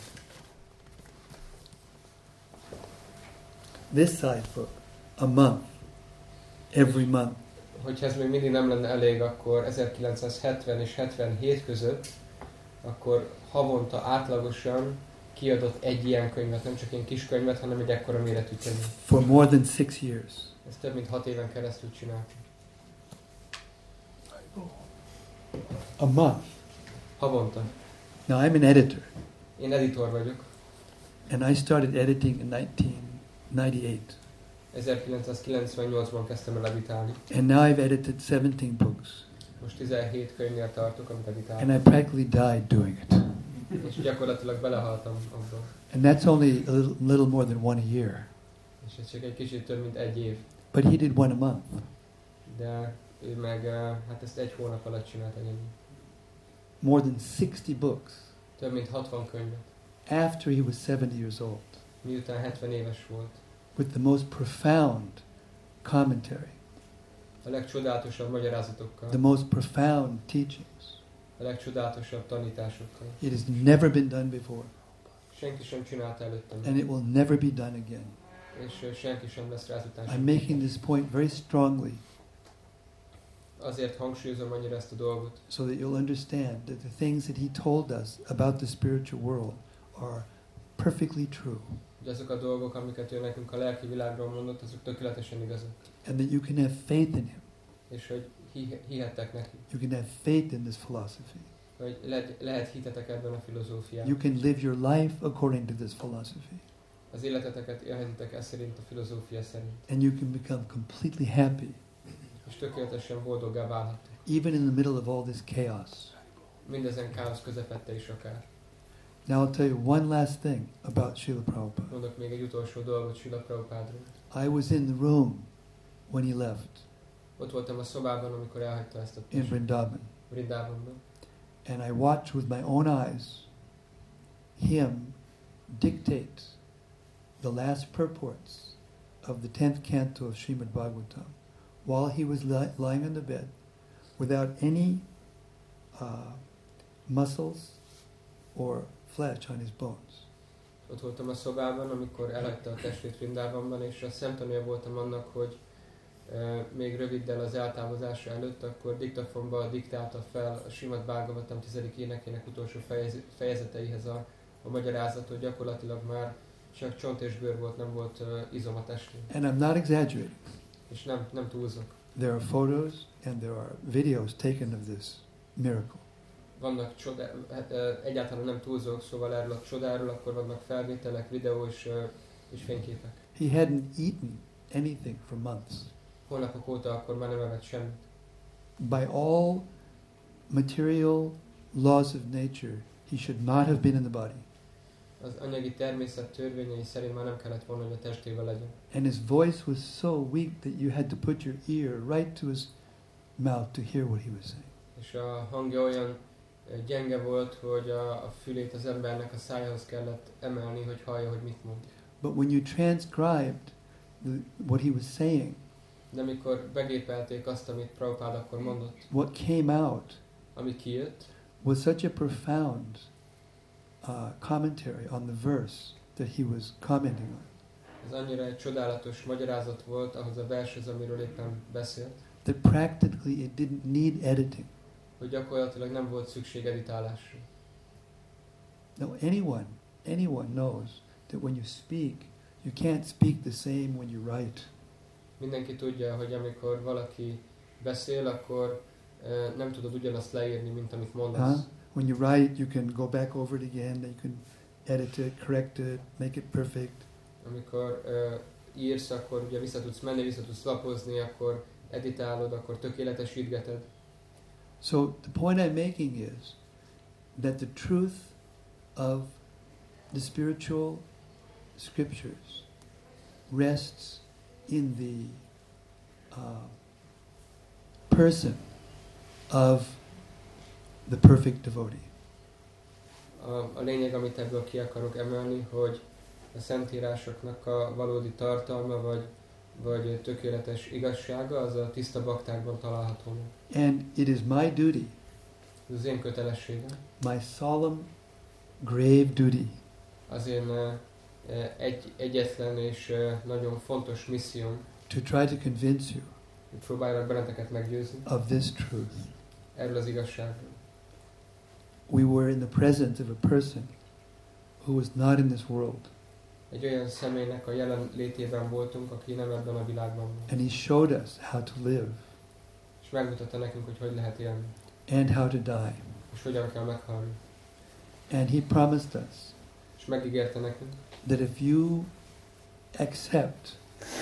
This size book, a month, every month. Hogyha ez még mindig nem lenne elég, akkor ezerkilencszázhetven és hetvenhét között, akkor havonta átlagosan kiadott egy ilyen könyvet, nem csak egy kis könyvet, hanem egy ekkora méretű könyvet. For more than six years. Ez több mint hat éven keresztül csinálta. A month. Havonta. Now I'm an editor. Én editor vagyok. And I started editing in nineteen ninety-eight. ezerkilencszázkilencvennyolcban kezdtem el editálni. And now I've edited seventeen books. Most tizenhét könyvnél tartok, amit editálok. And I practically died doing it. És gyakorlatilag belehaltam abban. And that's only a little, little more than one a year. És ez csak egy kicsit több, mint egy év. But he did one a month. De ő meg, hát ezt egy hónap alatt csinálta ennyi. More than sixty books. Több mint hatvan könyvet. After he was seventy years old. Miután hetven éves volt. With the most profound commentary. A legcsodálatosabb magyarázatokkal. The most profound teachings. A legcsodálatosabb tanításokkal. It has never been done before. Senki sem csinálta előttem. And it will never be done again. És senki sem lesz rá ezután. I'm making this point very strongly. Azért hangsúlyozom annyira ezt a dolgot. So that you'll understand that the things that he told us about the spiritual world are perfectly true. Hogy azok a dolgok, amiket ő nekünk a lelki világról mondott, azok tökéletesen igazak. And that you can have faith in him. És hogy hihettek neki. You can have faith in this philosophy. Hogy le, lehet hitetek ebben a filozófiában. You can live your life according to this philosophy. Az életeteket élhetitek ez szerint, a filozófia szerint. And you can become completely happy. És tökéletesen boldoggá válhattok. Even in the middle of all this chaos. Mindezen káosz közepette is akár. Now I'll tell you one last thing about Srila Prabhupada. Mondok még egy utolsó dolgot Srila Prabhupádról. I was in the room when he left. Ott voltam a szobában, amikor elhagyta ezt a in Vrindavan. Vrindavanban. And I watched with my own eyes him dictate the last purports of the tenth canto of Srimad Bhagavatam while he was li- lying on the bed without any uh, muscles or flesh on his bones. Ott voltam a szobában, amikor elhagyta a testét Vrindavanban, és a szemtanúja voltam annak, hogy uh, még röviddel az eltávozása előtt, akkor diktafonba diktálta fel a Srimad Bhagavatam tizedik énekének utolsó fejez, fejezeteihez a, a magyarázat, hogy gyakorlatilag már csak csont és bőr volt, nem volt uh, izom a testén. And I'm not exaggerating. És nem, nem túlzok. There are photos and there are videos taken of this miracle. Vannak csodák, hát, egyáltalán nem túlzok, szóval erről a csodáról, akkor vannak felvételek, videó és, és fényképek. He hadn't eaten anything for months. Hónapok óta akkor már nem evett semmit. By all material laws of nature, he should not have been in the body. Az anyagi természet törvényei szerint már nem kellett volna, hogy a testével legyen. And his voice was so weak that you had to put your ear right to his mouth to hear what he was saying. És a hangja olyan gyenge volt, hogy a, a fülét az embernek a szájához kellett emelni, hogy hallja, hogy mit mond. But when you transcribed the, what he was saying De amikor begépelték azt, amit Prabhupád akkor mondott, what came out ami kijött, was such a profound uh, commentary on the verse that he was commenting on, ez annyira egy csodálatos magyarázat volt ahhoz a vershez, amiről éppen beszélt, that practically it didn't need editing. hogy gyakorlatilag nem volt szükség editálásra. Now anyone, anyone knows that when you speak, you can't speak the same when you write. Mindenki tudja, hogy amikor valaki beszél, akkor uh, nem tudod ugyanazt leírni, mint amit mondasz. Huh? When you write, you can go back over it again, then you can edit it, correct it, make it perfect. Amikor uh, írsz, akkor ugye vissza tudsz menni, vissza tudsz lapozni, akkor editálod, akkor tökéletesítgeted. So the point I'm making is that the truth of the spiritual scriptures rests in the uh, person of the perfect devotee. A, a lényeg, amit ebből ki akarok emelni, hogy a szentírásoknak a valódi tartalma, vagy, vagy tökéletes igazsága, az a tiszta baktákban található meg. And it is my duty, Ez az én kötelességem, my solemn, grave duty, az én uh, egy, egyetlen és uh, nagyon fontos misszióm, to try to convince you hogy próbálják benneteket meggyőzni of this truth. erről az igazságról. We were in the presence of a person who was not in this world, Egy olyan személynek a jelen létében voltunk, aki nem ebben a világban van. and he showed us how to live És megmutatta nekünk, hogy hogy lehet élni, and how to die. és hogyan kell meghalni. And he promised us És megígérte nekünk, that if you accept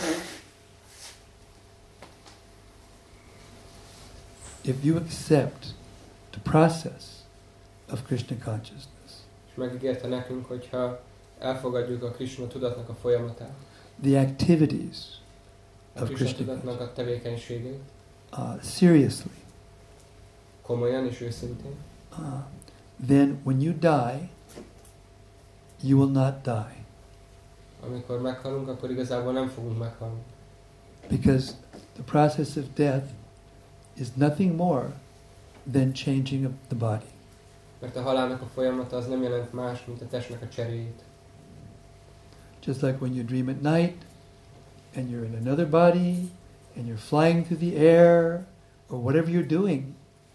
if you accept the process of Krishna consciousness, és megígérte nekünk, hogyha elfogadjuk a Krishna tudatnak a folyamatát, the activities a of Krishna Krishna tudatnak a tevékenységét, uh, seriously, komolyan és őszintén, uh, then when you die, you will not die. amikor meghalunk, akkor igazából nem fogunk meghalni. Because the process of death is nothing more than changing of the body. Mert a halálnak a folyamata az nem jelent más, mint a testnek a cseréjét. Just like when you dream at night and you're in another body and you're flying through the air or whatever you're doing.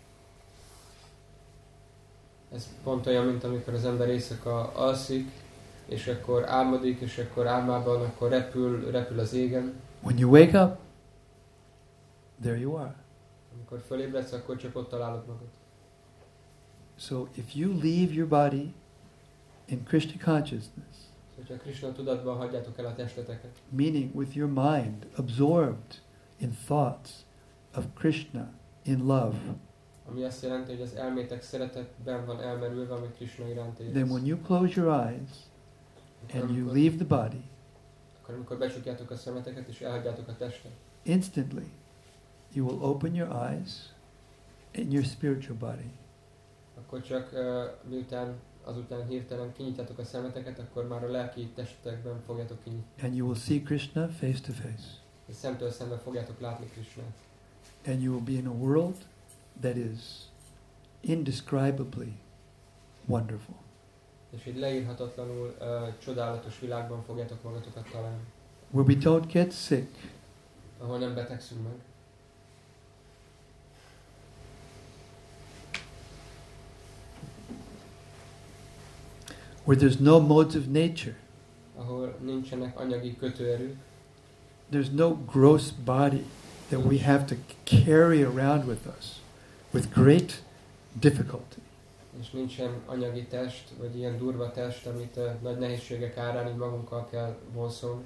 Ez pont olyan, mint amikor az ember éjszaka alszik, és akkor álmodik, és akkor álmában akkor repül, repül az égen. When you wake up, there you are. Amikor fölébredsz, akkor csak ott találod magad. So if you leave your body in Krishna consciousness, Hogyha Krishna tudatban hagyjátok el a testeteket, meaning with your mind absorbed in thoughts of Krishna in love, ami azt jelenti, hogy az elmétek szeretetben van elmerülve, ami Krishna iránt then érez. when you close your eyes and you leave the body, Akkor amikor becsukjátok a szemeteket és elhagyjátok a testet, instantly you will open your eyes in your spiritual body. akkor csak uh, miután azután hirtelen kinyitjátok a szemeteket, akkor már a lelki testetekben fogjátok kinyitni. And you will see Krishna face to face. És szemtől szembe fogjátok látni Krishnát. And you will be in a world that is indescribably wonderful. És egy leírhatatlanul uh, csodálatos világban fogjátok magatokat találni. Where we don't get sick, Ahol nem betegszünk meg. where there's no modes of nature, Ahol nincsenek anyagi kötőerők. there's no gross body that we have to carry around with us with great difficulty. És nincsen anyagi test, vagy ilyen durva test, amit uh, nagy nehézségek árán így magunkkal kell vonszolni.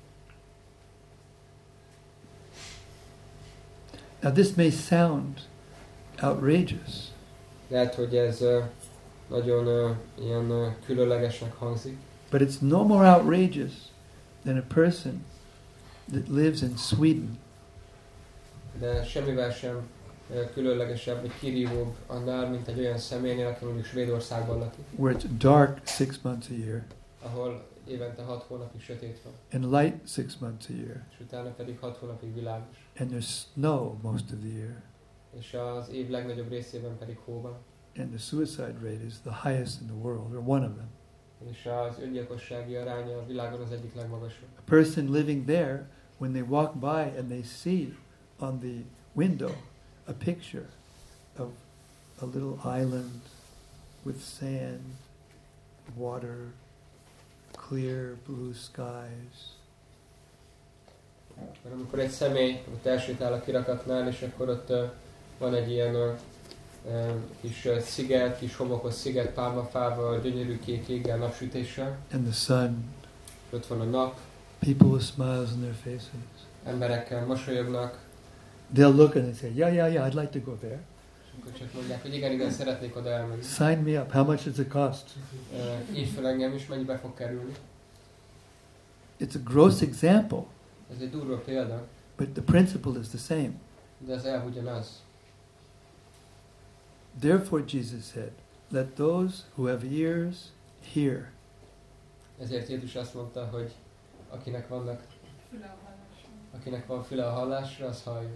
Now this may sound outrageous, Lehet, hogy ez uh, nagyon uh, ilyen uh, különlegesnek hangzik, but it's no more outrageous than a person that lives in Sweden de semmivel sem uh, különlegesebb vagy kirívóbb annál, mint egy olyan személynél, aki mondjuk Svédországban lakik, where it's dark six months a year, ahol évente hat hónapig sötét van. And light six months a year. És utána pedig hat hónapig világos. And there's snow most of the year. És az év legnagyobb részében pedig hó van. And the suicide rate is the highest in the world, or one of them. És az öngyilkossági aránya a világon az egyik legmagasabb. A person living there, when they walk by and they see on the window a picture of a little island with sand, water, clear blue skies. Mert amikor egy személy ott elsétál a kirakatnál, és akkor ott uh, van egy ilyen uh, uh, kis uh, sziget, kis homokos sziget, pálmafával, gyönyörű kék éggel, napsütéssel. And the sun. Ott van a nap. People with smiles on their faces. Emberekkel mosolyognak. They'll look and they say, yeah, yeah, yeah, I'd like to go there. És akkor csak mondják, hogy igen, igen, szeretnék oda elmenni. Sign me up. How much does it cost? Uh, így fel engem is, mennyibe fog kerülni. It's a gross example. Ez egy durva példa. But the principle is the same. De az elv ugyanaz. Therefore Jesus said, let those who have ears hear. Ezért Jézus azt mondta, hogy akinek vannak akinek van füle a hallásra, az halljon.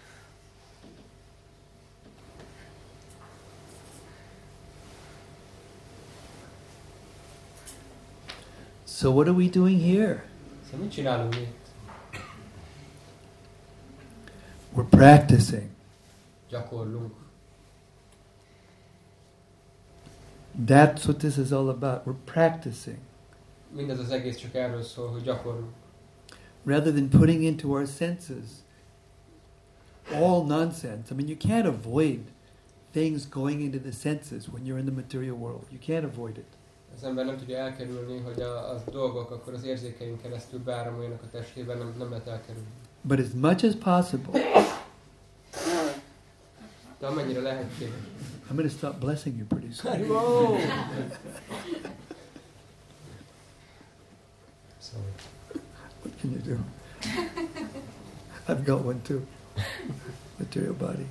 So what are we doing here? Szóval mit csinálunk itt? We're practicing. Gyakorlunk. That's what this is all about. We're practicing. Mindez az egész csak erről szól, hogy gyakorlunk. Rather than putting into our senses all nonsense. I mean, you can't avoid things going into the senses when you're in the material world. You can't avoid it. Az ember nem tudja elkerülni, hogy a, a dolgok akkor az érzékeink keresztül beáramoljanak a testében, nem, nem lehet elkerülni. But as much as possible, de amennyire lehetséges. I'm going to stop blessing you pretty soon. Wow. Sorry. What can you do? I've got one too. Material body.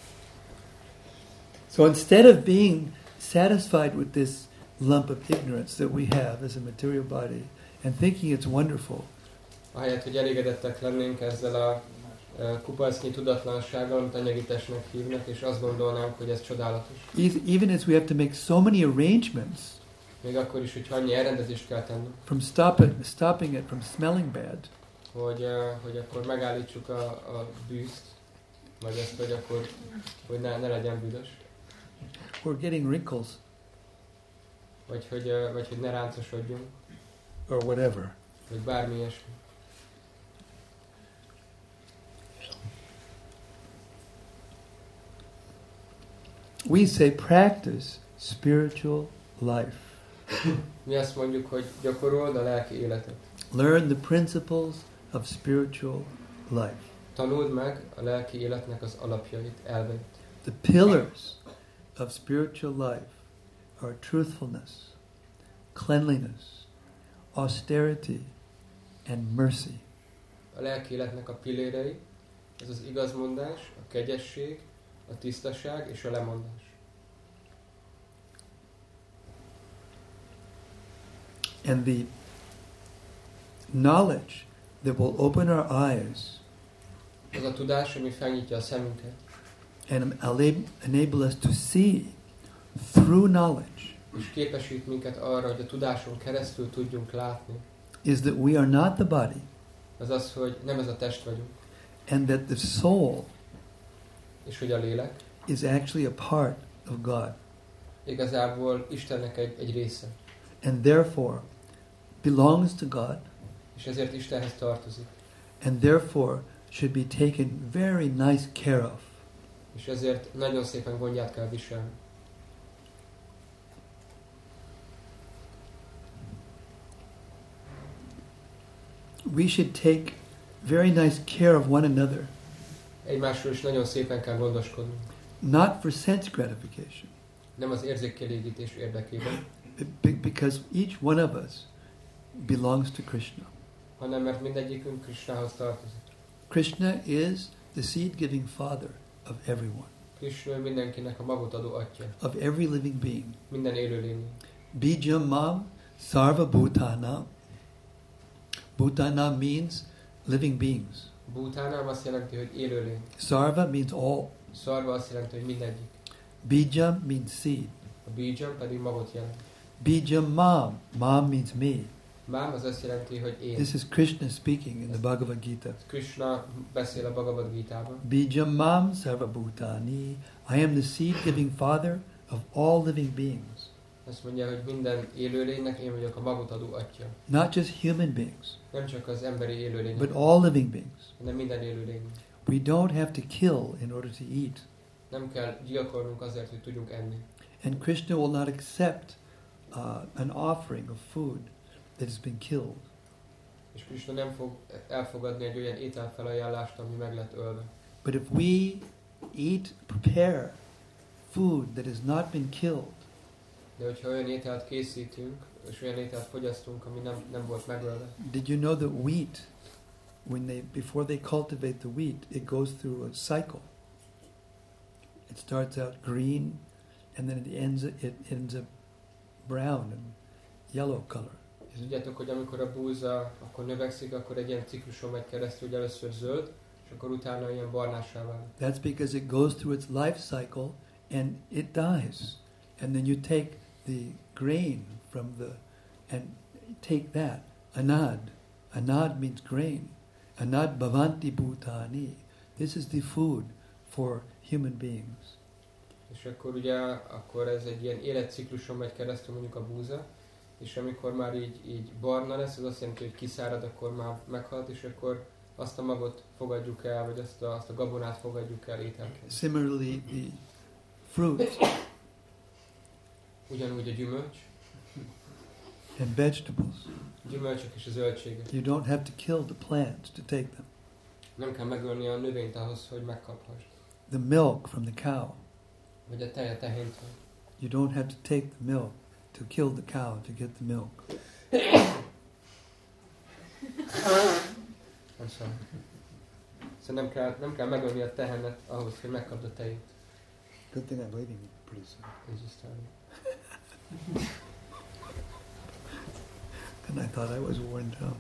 So instead of being satisfied with this lump of ignorance that we have as a material body and thinking it's wonderful, ahelyett, hogy elégedettek lennénk ezzel a uh, kupacnyi tudatlansággal, amit anyagi testnek hívnak, és azt gondolnánk, hogy ez csodálatos. even as we have to make so many arrangements, még akkor is, hogy annyi elrendezést kell tennünk, from stop it, stopping it from smelling bad, hogy, uh, hogy akkor megállítsuk a, a bűzt, vagy ezt, hogy akkor hogy ne, ne legyen büdös, or getting wrinkles, vagy hogy, uh, vagy hogy ne ráncosodjunk, or whatever. vagy bármi ilyesmi. We say practice spiritual life. Mi azt mondjuk, hogy gyakorold a lelki életet. Learn the principles of spiritual life. Tanuld meg a lelki életnek az alapjait, elveit. The pillars of spiritual life are truthfulness, cleanliness, austerity, and mercy. A lelki életnek a pillérei, ez az igazmondás, a kegyesség, a tisztaság és a lemondás. And the knowledge that will open our eyes Az a tudás, ami felnyitja a szemünket, and enable us to see through knowledge, és képesít minket arra, hogy a tudáson keresztül tudjunk látni, is that we are not the body, az az, hogy nem ez a test vagyunk, and that the soul és hogy a lélek is actually a part of God, igazából Istennek egy, egy része, and therefore belongs to God, és ezért Istenhez tartozik, and therefore should be taken very nice care of. és ezért nagyon szépen gondját kell viselni. We should take very nice care of one another, Egymásról is nagyon szépen kell gondoskodni. not for sense gratification, Nem az érzékkielégítés érdekében, be- because each one of us belongs to Krishna. hanem mert mindegyikünk Krishnához tartozik. Krishna is the seed-giving father of everyone, Krishna mindenkinek a magot adó atya, of every living being. minden élőlény. Bijam mam Sarva Bhutana. Bhutana means living beings. Bhutana azt jelenti, hogy élőlény. Sarva means all. Szarva azt jelenti, hogy mindegyik. Bija means seed. A bijam pedig magot jelent. Bija Mam. Mam means me. Mám az azt jelenti, hogy én. This is Krishna speaking in the Bhagavad Gita. Krishna beszél a Bhagavad Gitában. Bija Mam Sarva Bhutani. I am the seed-giving father of all living beings. Azt mondja, hogy minden élőlénynek én vagyok a magot adó atya. Not just human beings, Nem csak az emberi élőlénynek, but all living beings. hanem minden élőlény. We don't have to kill in order to eat. Nem kell gyilkolnunk azért, hogy tudjunk enni. And Krishna will not accept uh, an offering of food that has been killed. És Krishna nem fog elfogadni egy olyan ételfelajánlást, ami meg lett ölve. But if we eat, prepare food that has not been killed, De hogyha olyan ételt készítünk, és olyan ételt fogyasztunk, ami nem, nem volt megölve. did you know that wheat, when they before they cultivate the wheat, it goes through a cycle. It starts out green, and then it ends it ends up brown and yellow color. És tudjátok, hogy amikor a búza akkor növekszik, akkor egy ilyen cikluson megy keresztül, hogy először zöld, és akkor utána ilyen barnássá válik. That's because it goes through its life cycle and it dies. And then you take the grain from the, and take that, anad. Anad means grain. Anad bhavanti bhutani. This is the food for human beings. És akkor ugye, akkor ez egy ilyen életcikluson megy keresztül mondjuk a búza, és amikor már így, így barna lesz, az azt jelenti, hogy kiszárad, akkor már meghalt, és akkor azt a magot fogadjuk el, vagy azt a, azt a gabonát fogadjuk el ételként. Similarly, the fruit Ugyanúgy a gyümölcs, and vegetables. gyümölcsök és a zöldségek. You don't have to kill the plants to take them. Nem kell megölni a növényt ahhoz, hogy megkaphass. The milk from the cow. Vagy a tej a tehéntől. You don't have to take the milk to kill the cow to get the milk. Nem szóval. Szóval nem kell, nem kell megölni a tehenet ahhoz, hogy megkapd a tejét. Good thing I'm leaving pretty soon. Ez is talán. And I thought I was worn down.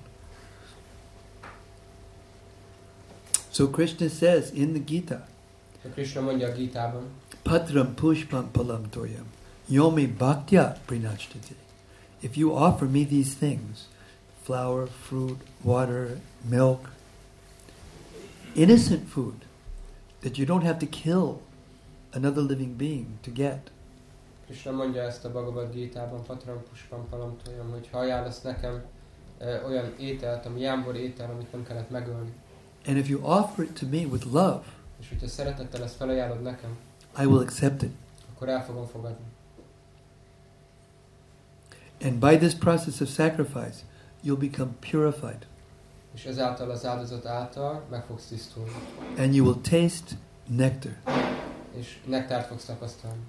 So Krishna says in the Gita, A Krishna mondja a Gitában, Patram pushpam palam toyam, yomi bhaktya prinashtati. If you offer me these things, flour, fruit, water, milk, innocent food, that you don't have to kill another living being to get, Krishna mondja ezt a Bhagavad Gitában, Patram Pushpam Palamtoyam, hogy ha ajánlasz nekem e, olyan ételt, ami jámbor étel, amit nem kellett megölni. and if you offer it to me with love, És hogyha szeretettel ezt felajánlod nekem, I will accept it. akkor el fogom fogadni. And by this process of sacrifice, you'll become purified. És ezáltal az áldozat által meg fogsz tisztulni. And you will taste nectar. És nektárt fogsz tapasztalni.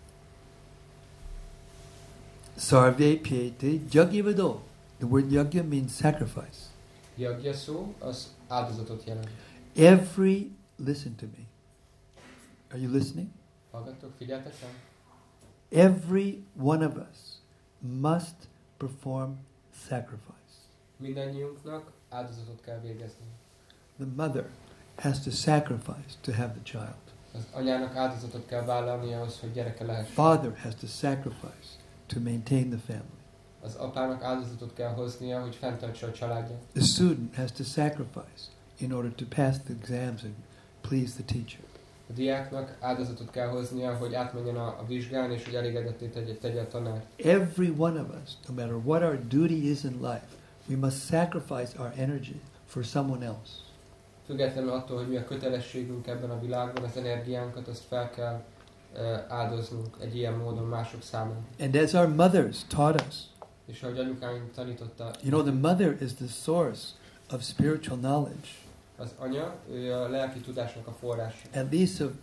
Sarve pyete jagyavado. The word yagya means sacrifice. Yagya szó, az áldozatot jelent. Every, listen to me. Are you listening? Hallgattok, figyeltek rám? Every one of us must perform sacrifice. Mindannyiunknak áldozatot kell végezni. The mother has to sacrifice to have the child. Az anyának áldozatot kell vállalni ahhoz, hogy gyereke lehessen. Father has to sacrifice to maintain the family. Az apának áldozatot kell hoznia, hogy fenntartsa a családját. The student has to sacrifice in order to pass the exams and please the teacher. A diáknak áldozatot kell hoznia, hogy átmenjen a, a vizsgán, és hogy elégedetté tegye, tegye a tanár. Every one of us, no matter what our duty is in life, we must sacrifice our energy for someone else. Függetlenül attól, hogy mi a kötelességünk ebben a világban, az energiánkat, azt fel kell uh, áldoznunk egy ilyen módon mások számára. And as our mothers taught us, És ahogy anyukáink tanította, you know, the mother is the source of spiritual knowledge, az anya, ő a lelki tudásnak a forrása. at least of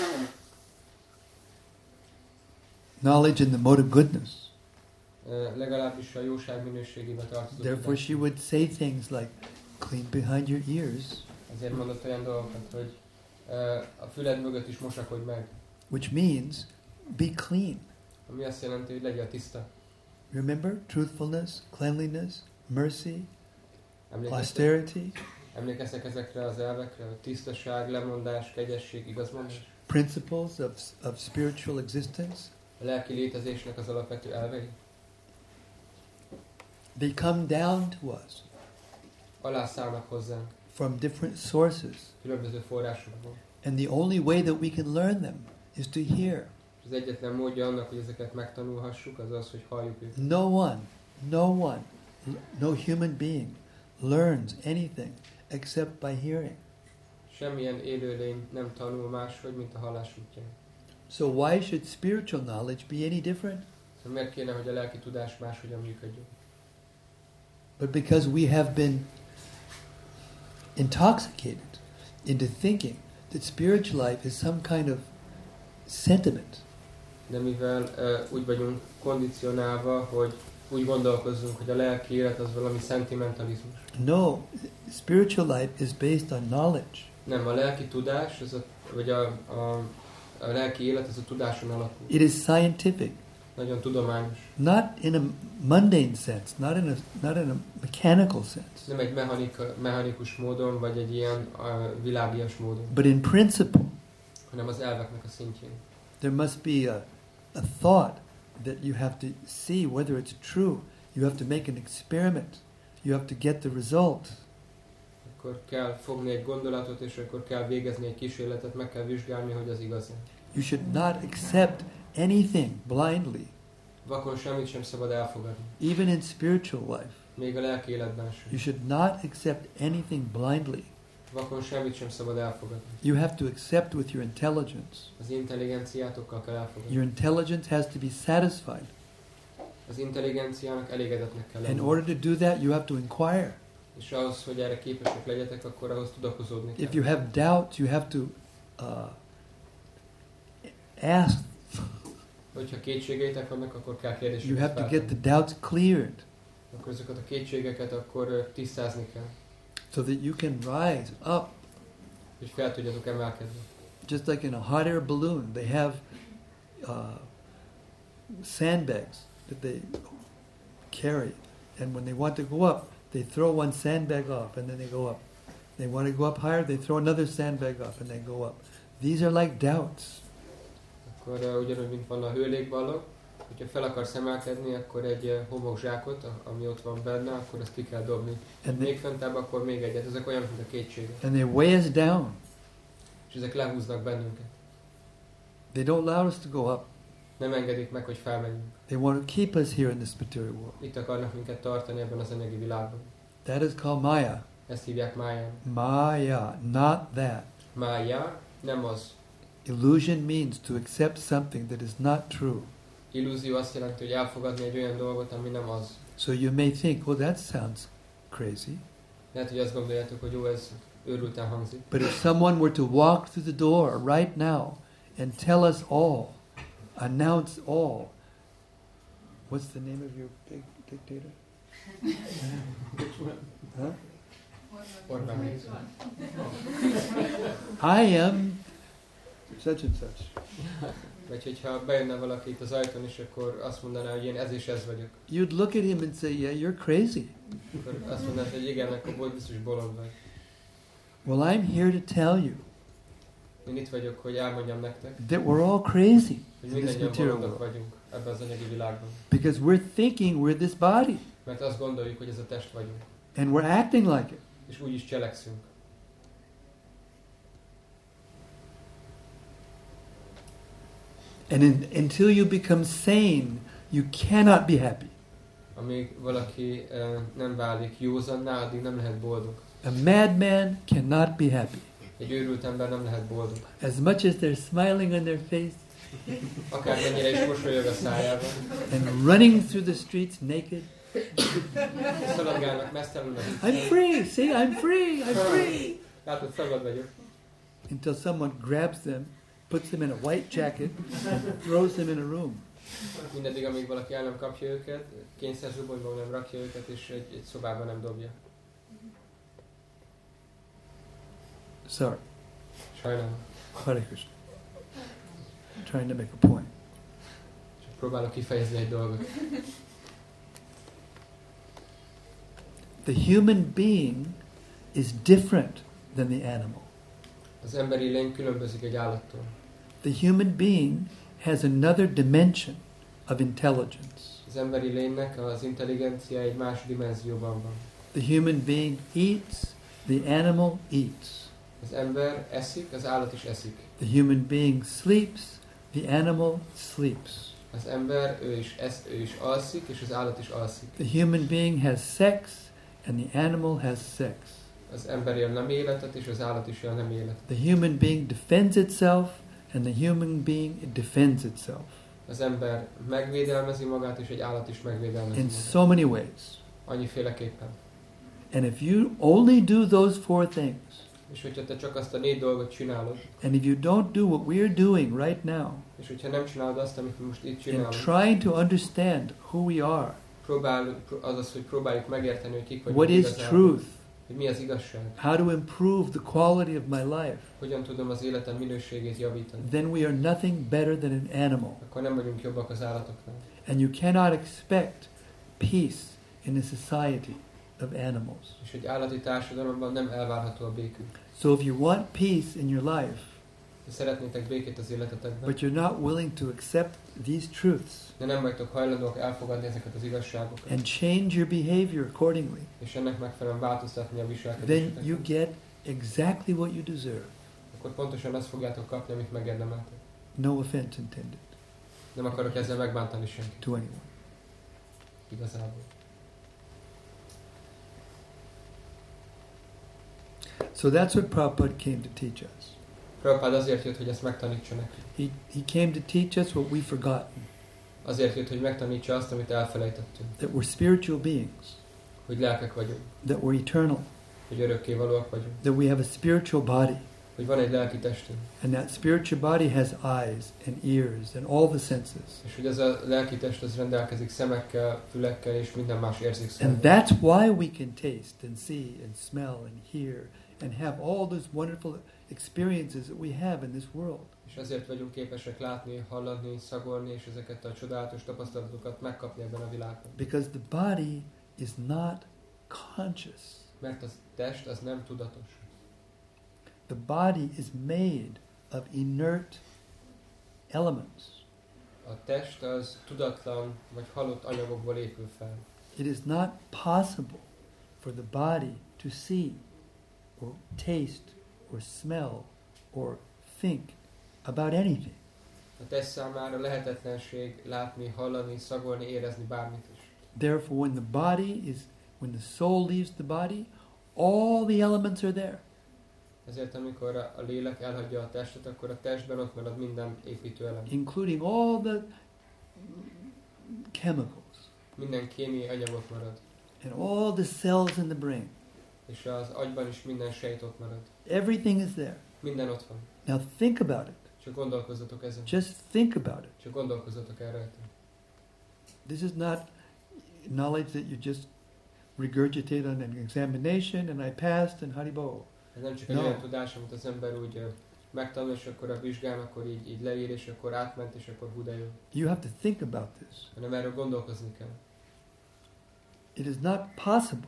knowledge in the mode of goodness. Uh, legalábbis a jóság minőségébe tartozó Therefore tudás. she would say things like, clean behind your ears, Ezért mondott olyan dolgokat, hogy uh, a füled mögött is mosakodj meg. which means be clean. Ami azt jelenti, hogy legyél tiszta. Remember? Truthfulness, cleanliness, mercy, Emlékeztek, austerity, emlékeztek ezekre az elvekre, hogy tisztaság, lemondás, kegyesség, igazmondás? principles of, of spiritual existence. A lelki létezésnek az alapvető elvei? They come down to us Alászállnak hozzánk, from different sources. különböző forrásokból. And the only way that we can learn them is to hear. Az egyetlen módja annak, hogy ezeket megtanulhassuk, az az, hogy halljuk őket. No one, no one, no human being learns anything except by hearing. Semmilyen élőlény nem tanul máshogy, mint a hallás útján. So why should spiritual knowledge be any different? Szóval miért kéne, hogy a lelki tudás máshogyan működjön? But because we have been intoxicated into thinking that spiritual life is some kind of sentiment. De mivel uh, úgy vagyunk kondicionálva, hogy úgy gondolkozzunk, hogy a lelki élet az valami szentimentalizmus. No, spiritual life is based on knowledge. Nem, a lelki tudás, az a, vagy a, a, a lelki élet az a tudáson alapul. It is scientific, Nagyon tudományos. not in a mundane sense, not in a not in a mechanical sense, Nem egy mechanika, mechanikus módon, vagy egy ilyen uh, világias módon, but in principle. hanem az elveknek a szintjén. There must be a, a thought that you have to see whether it's true. You have to make an experiment. You have to get the result. Akkor kell fogni egy gondolatot, és akkor kell végezni egy kísérletet, meg kell vizsgálni, hogy az igaz. You should not accept anything blindly, Vakon semmit sem szabad elfogadni. even in spiritual life. Még a lelki életben sem. You should not accept anything blindly. Vakon semmit sem szabad elfogadni. You have to accept with your intelligence. Az intelligenciátokkal kell elfogadni. Your intelligence has to be satisfied. Az intelligenciának elégedetnek kell lenni. In order to do that, you have to inquire. És ahhoz, hogy erre képesek legyetek, akkor ahhoz tudakozódni kell. If you have doubts, you have to uh, ask. Hogyha kétségeitek vannak, akkor kell kérdéseket You have to feltenni. get the doubts cleared Akkor ezeket a kétségeket akkor ö, tisztázni kell, so that you can rise up. és fel tudjatok emelkedni. Just like in a hot air balloon, they have uh, sandbags that they carry. And when they want to go up, they throw one sandbag off and then they go up. They want to go up higher, they throw another sandbag off and they go up. These are like doubts. Akkor uh, ugyanúgy, mint van a hőlégballon, hogyha fel akarsz emelkedni, akkor egy uh, homokzsákot, a- ami ott van benne, akkor azt ki kell dobni. And Még they, fentebb, akkor még egyet. Ezek olyan, mint a kétségek. and they weigh us down. És ezek lehúznak bennünket. They don't allow us to go up. Nem engedik meg, hogy felmenjünk. They want to keep us here in this material world. Itt akarnak minket tartani ebben az anyagi világban. That is called Maya. Ezt hívják májának. Maya, not that. Mája nem az. Illusion means to accept something that is not true. Illúzió azt jelenti, hogy elfogadni egy olyan dolgot, ami nem az. So you may think, well, that sounds crazy. Lehet, hogy azt gondoljátok, hogy jó, ez őrülten hangzik. But if someone were to walk through the door right now and tell us all, announce all, what's the name of your big dictator? Huh? Orbán. I am such and such. Vagy hogyha bejönne valaki itt az ajtón, és akkor azt mondaná, hogy én ez és ez vagyok. You'd look at him and say, yeah, you're crazy. Akkor azt mondaná, hogy igen, akkor volt biztos bolond vagy. Well, I'm here to tell you Én itt vagyok, hogy elmondjam nektek, that we're all crazy hogy in this mindannyian material bolondok world. vagyunk ebben az anyagi világban. Because we're thinking we're this body Mert azt gondoljuk, hogy ez a test vagyunk. and we're acting like it. És úgy is cselekszünk. And in, until you become sane, you cannot be happy. Amíg valaki uh, nem válik józanná, addig nem lehet boldog. A madman cannot be happy. Egy őrült ember nem lehet boldog. As much as they're smiling on their face Akármennyire is mosolyog a szájában. and running through the streets naked. Szaladgálnak mesztelenül. I'm free, see, I'm free, I'm free. Látod, szabad vagyok. Until someone grabs them, puts them in a white jacket, and throws them in a room. Mindeddig, amíg valaki el nem kapja őket, kényszer zubonyban nem rakja őket, és egy, egy szobában nem dobja. Sorry, Sajnálom. Hare Krishna. I'm trying to make a point. Csak próbálok kifejezni egy dolgot. The human being is different than the animal. Az emberi lény különbözik egy állattól. The human being has another dimension of intelligence. Az emberi lénynek az intelligencia egy más dimenzióban van. The human being eats, the animal eats. Az ember eszik, az állat is eszik. The human being sleeps, the animal sleeps. Az ember, ő is, esz, ő is alszik, és az állat is alszik. The human being has sex, and the animal has sex. Az ember él nem életet, és az állat is él nem életet. The human being defends itself, and the human being defends itself. Az ember megvédelmezi magát, és egy állat is megvédelmezi In magát. so many ways. Annyiféleképpen. And if you only do those four things, És hogyha te csak azt a négy dolgot csinálod, and if you don't do what we're doing right now, és hogyha nem csinálod azt, amit mi most itt in csinálunk, trying to understand who we are, próbál, az az, hogy próbáljuk megérteni, hogy kik vagyunk what is igazából, truth, hogy mi az igazság, how to improve the quality of my life, hogyan tudom az életem minőségét javítani, then we are nothing better than an animal. akkor nem vagyunk jobbak az állatoknál. And you cannot expect peace in a society of animals. És egy állati társadalomban nem elvárható a békük. So if you want peace in your life, Ha szeretnétek békét az életetekben, but you're not willing to accept these truths de nem vagytok hajlandók elfogadni ezeket az igazságokat, and change your behavior accordingly, és ennek megfelelően változtatni a then viselkedéseteket, you get exactly what you deserve. akkor pontosan azt fogjátok kapni, amit megérdemeltek. No offense intended Nem akarok ezzel megbántani senkit, to anyone. igazából. So that's what Prabhupada came to teach us. Prabhupád azért jött, hogy ezt megtanítsa nekünk. He, he came to teach us what we've forgotten, Azért jött, hogy megtanítsa azt, amit elfelejtettünk. that we're spiritual beings, Hogy lelkek vagyunk, that we're eternal, hogy örökkévalóak vagyunk, that we have a spiritual body, hogy van egy lelki testünk, and that spiritual body has eyes and ears and all the senses. és hogy ez a lelki test az rendelkezik szemekkel, fülekkel és minden más And érzékszervvel. that's why we can taste and see and smell and hear and have all those wonderful experiences that we have in this world. És ezért vagyunk képesek látni, hallani, szagolni, és ezeket a csodálatos tapasztalatokat megkapni ebben a világban. Because the body is not conscious. Mert a test az nem tudatos. The body is made of inert elements. A test az tudatlan vagy halott anyagokból épül fel. It is not possible for the body to see or taste or smell or think about anything. A test számára lehetetlenség látni, hallani, szagolni, érezni bármit is. Therefore, when the body is, when the soul leaves the body, all the elements are there. Ezért amikor a lélek elhagyja a testet, akkor a testben ott marad minden építő elem. Including all the chemicals Minden kémiai anyag ott marad. and all the cells in the brain. És az agyban is minden sejt ott marad. Everything is there. Minden ott van. Now think about it. Csak gondolkozzatok ezen. Just think about it. Csak gondolkozzatok el rajta. This is not knowledge that you just regurgitate on an examination and I passed and haribo. Ez nem csak egy No. olyan tudás, amit az ember úgy ö, megtanul, és akkor a vizsgán, akkor így, így leír, és akkor átment, és akkor hú de jó. You have to think about this. Hanem erről gondolkozni kell. It is not possible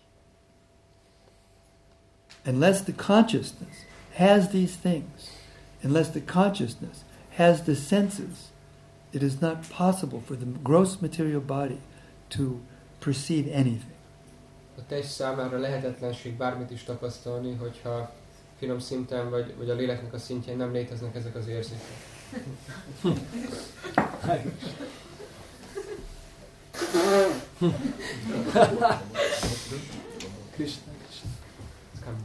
unless the consciousness has these things, unless the consciousness has the senses. It is not possible for the gross material body to perceive anything. A test számára lehetetlenség bármit is tapasztalni, hogyha finom szinten, vagy, vagy a léleknek a szintjén nem léteznek ezek az érzékek. Krishna, Krishna. Come.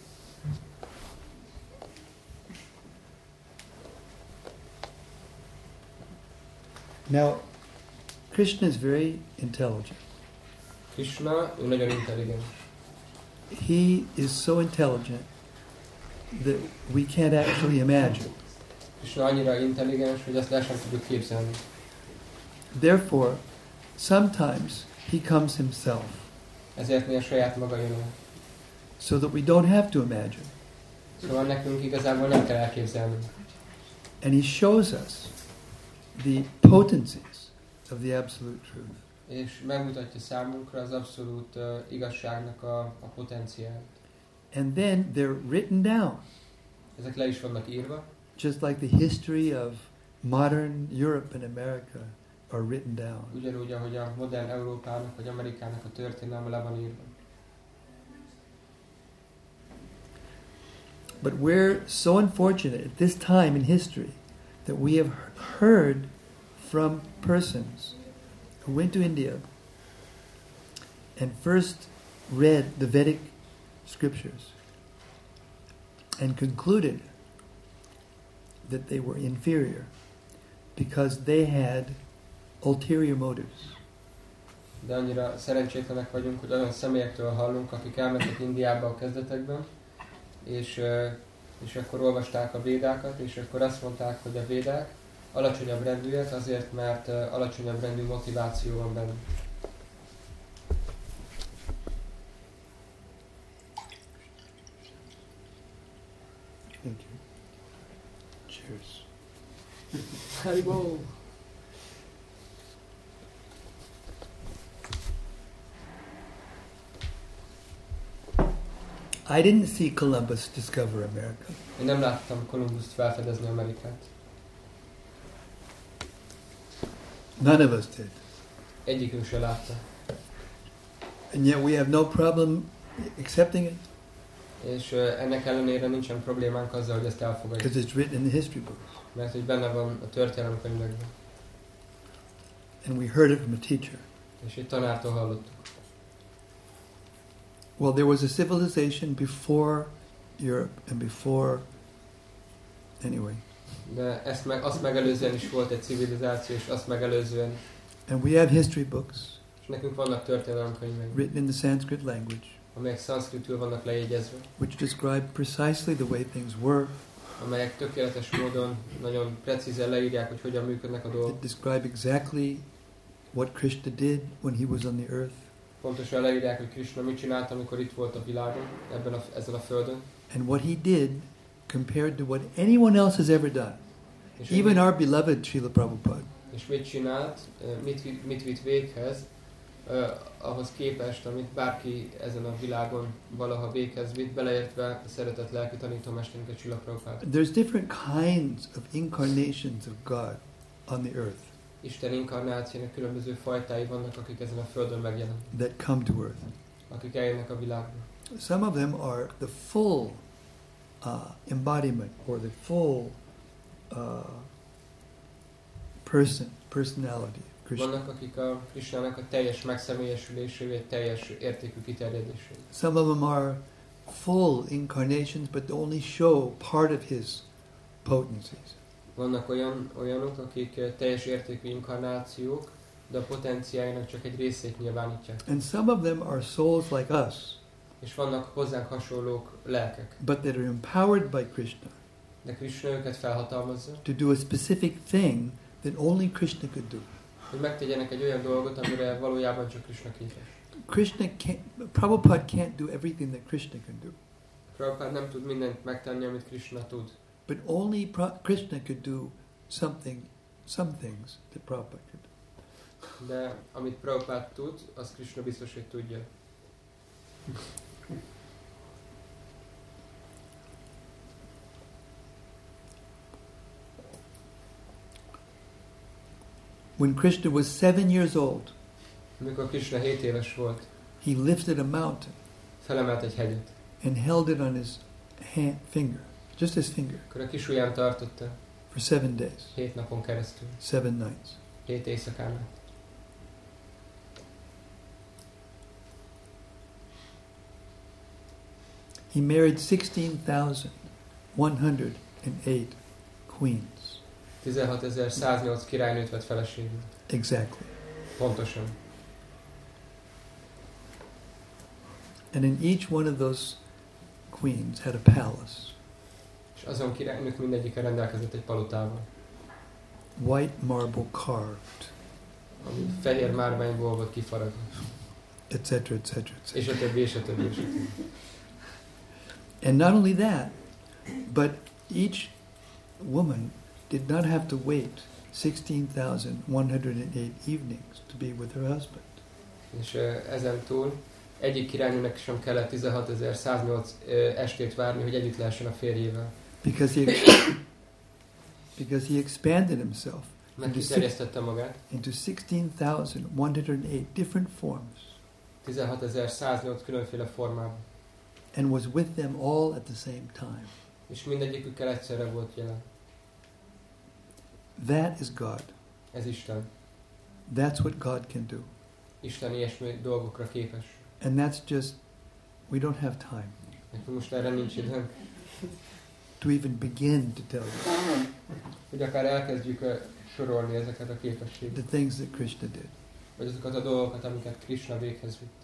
Now, Krishna is very intelligent. Krishna, ő nagyon intelligens. He is so intelligent that we can't actually imagine. Krishna annyira intelligens, hogy ezt el sem tudjuk képzelni. Therefore, sometimes he comes himself, Ezért néha saját maga jön el. so that we don't have to imagine. Szóval nekünk igazából nem kell elképzelni. And he shows us the potencies of the absolute truth. És megmutatja számunkra az abszolút uh, igazságnak a, a potenciált. And then they're written down. Ezek le is vannak írva. Just like the history of modern Europe and America are written down. Ugyanúgy, ahogy a modern Európának vagy Amerikának a történelme le van írva. But we're so unfortunate at this time in history that we have heard from persons who went to India and first read the Vedic scriptures and concluded that they were inferior because they had ulterior motives. De annyira szerencsétlenek vagyunk, hogy olyan személyektől hallunk, akik elmentek Indiába a kezdetekben, és, és akkor olvasták a védákat, és akkor azt mondták, hogy a védák alacsonyabb rendűek azért, mert alacsonyabb rendű motiváció van bennük. Thank you. Cheers. Haribol! I didn't see Columbus discover America. Én nem láttam Columbust felfedezni Amerikát. None of us did. Egyikünk se látta. And yet we have no problem accepting it És uh, ennek ellenére nincsen problémánk azzal, hogy ezt elfogadjuk. because it's written in the history books. Mert hogy benne van a történelemkönyvekben. And we heard it from a teacher. És egy tanártól hallottuk. Well, there was a civilization before Europe and before... Anyway. De ezt meg, azt megelőzően is volt egy civilizáció, és azt megelőzően. And we have history books És nekünk vannak történelemkönyvek, written in the Sanskrit language amelyek szanszkritül vannak lejegyezve, which describe precisely the way things were. amelyek tökéletes módon, nagyon precízen leírják, hogy hogyan működnek a That dolgok. describe exactly what Krishna did when he was on the earth. Pontosan leírják, hogy Krishna mit csinált, amikor itt volt a világon, ebben a, ezen a földön. And what he did compared to what anyone else has ever done. És Even mit, our beloved Srila Prabhupada. és mit csinált, mit, vitt- mit vitt véghez, uh, ahhoz képest, amit bárki ezen a világon valaha véghez vitt, beleértve a szeretett lelki tanítómesterünket, Srila Prabhupát. There's different kinds of incarnations of God on the earth Isten inkarnációnak különböző fajtái vannak, akik ezen a földön megjelennek, that come to earth. akik eljönnek a világba. Some of them are the full uh, embodiment or the full uh, person, personality of Krishna. Vannak, akik a Krishnának a teljes megszemélyesülésévé, teljes értékű kiterjedésévé. Some of them are full incarnations but only show part of his potencies. Vannak olyan, olyanok, akik eh, teljes értékű inkarnációk, de a potenciájának csak egy részét nyilvánítják. And some of them are souls like us, És vannak hozzánk hasonlók lelkek, but that are empowered by Krishna de Krishna őket felhatalmazza, to do a specific thing that only Krishna could do. hogy megtegyenek egy olyan dolgot, amire valójában csak Krishna képes. Krishna can't, Prabhupada can't do everything that Krishna can do, Prabhupád nem tud mindent megtenni, amit Krishna tud. but only Pra- Krishna could do something, some things that Prabhupada could do. De amit Prabhupád tud, az Krishna biztos, hogy tudja. When Krishna was seven years old, Amikor Krishna hét éves volt, he lifted a mountain felemelt egy hegyet. and held it on his hand, finger, just his finger, Akkor a kis ujján tartotta for seven days, hét napon keresztül, seven nights. hét éjszakán át. He married sixteen thousand one hundred eight queens. tizenhatezer-száznyolc királynőt vett feleségül. Exactly. Pontosan. And in each one of those queens had a palace, És azon királynők mindegyike rendelkezett egy palotával, white marble carved, ami fehér márványból volt kifaragva. et cetera, et cetera, et És cetera. a többi, és a többi, és a többi. And not only that, but each woman did not have to wait sixteen thousand one hundred eight evenings to be with her husband. És uh, ezen túl egyik királynőnek sem kellett tizenhatezer-száznyolc uh, estét várni, hogy együtt lehessen a férjével. Because he, because he expanded himself Mert kiterjesztette magát into sixteen thousand one hundred eight different forms tizenhatezer-száznyolc különféle formában. and was with them all at the same time. És mindegyikükkel egyszerre volt jelen. That is God. Ez Isten. That's what God can do. Isten ilyesmi dolgokra képes. And that's just, we don't have time Nekünk most erre nincs időnk, to even begin to tell you hogy akár elkezdjük uh, sorolni ezeket a képességeket. the things that Krishna did. Vagy azokat a dolgokat, amiket Krishna véghez vitt.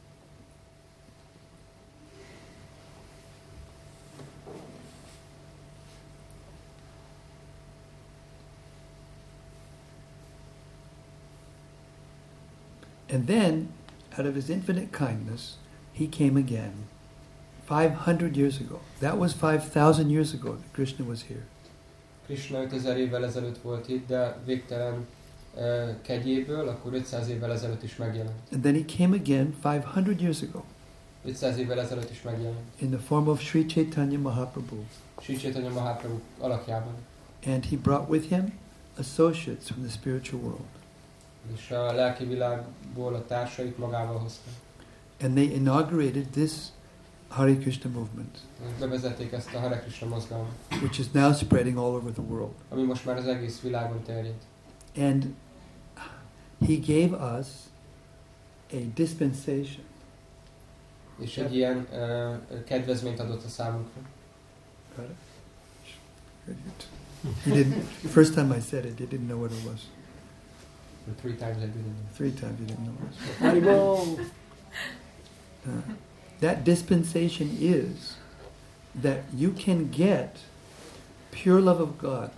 And then, out of his infinite kindness, he came again. five hundred years ago. That was five thousand years ago that Krishna was here. Krishna ötezer évvel ezelőtt volt itt, de végtelen uh, kegyéből, akkor ötszáz évvel ezelőtt is megjelent. And then he came again five hundred years ago ötszáz évvel ezelőtt is megjelent. in the form of Sri Chaitanya Mahaprabhu. Sri Chaitanya Mahaprabhu alakjában. And he brought with him associates from the spiritual world. És a lelki világból a társait magával hozta. And they inaugurated this Hare Krishna movement, És bevezették ezt a Hare Krishna mozgalmat, which is now spreading all over the world. ami most már az egész világon terjed. And he gave us a dispensation. És egy ilyen uh, kedvezményt adott a számunkra. Got it? Very good. He didn't. First time I said it, he didn't know what it was. Three times I didn't. Three times he didn't know what it was. Haribol! Uh, that dispensation is that you can get pure love of God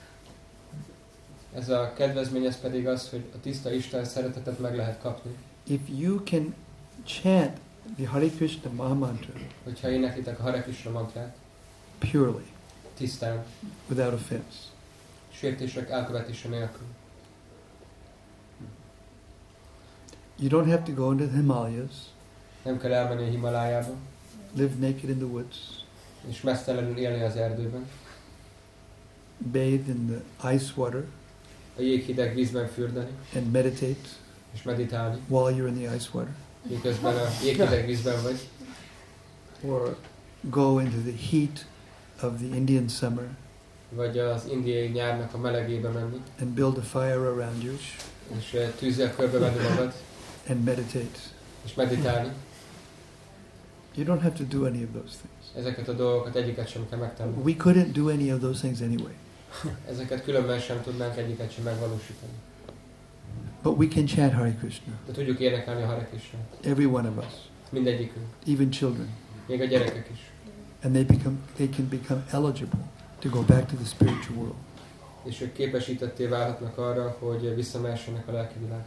Ez a kedvezmény, ez pedig az, hogy a tiszta Isten szeretetet meg lehet kapni. if you can chant the Hare Krishna Maha Mantra Hogyha éneklitek a Hare Krishna mantrát, purely, tisztán, without offense. sértések elkövetése nélkül. You don't have to go into the Himalayas, Nem kell elmenni a Himalájába, live naked in the woods, és mesztelenül élni az erdőben, bathe in the ice water, a jéghideg vízben fürdeni, and meditate és meditálni, while you're in the ice water, miközben a jéghideg vízben vagy, or go into the heat of the Indian summer vagy az indiai nyárnak a melegébe menni, and build a fire around you és eh, tűzzel körbevenni magad, and meditate. és meditálni. You don't have to do any of those things. Ezeket a dolgokat egyiket sem kell megtenni. We couldn't do any of those things anyway. Ezeket különben sem tudnánk egyiket sem megvalósítani. But we can chant Hare Krishna, De tudjuk énekelni a Hare Krishnát. every one of us, Mindegyikünk. even children. Még a gyerekek is. And they become they can become eligible to go back to the spiritual world. És ők képesítetté válhatnak arra, hogy visszamehessenek a lelki világba.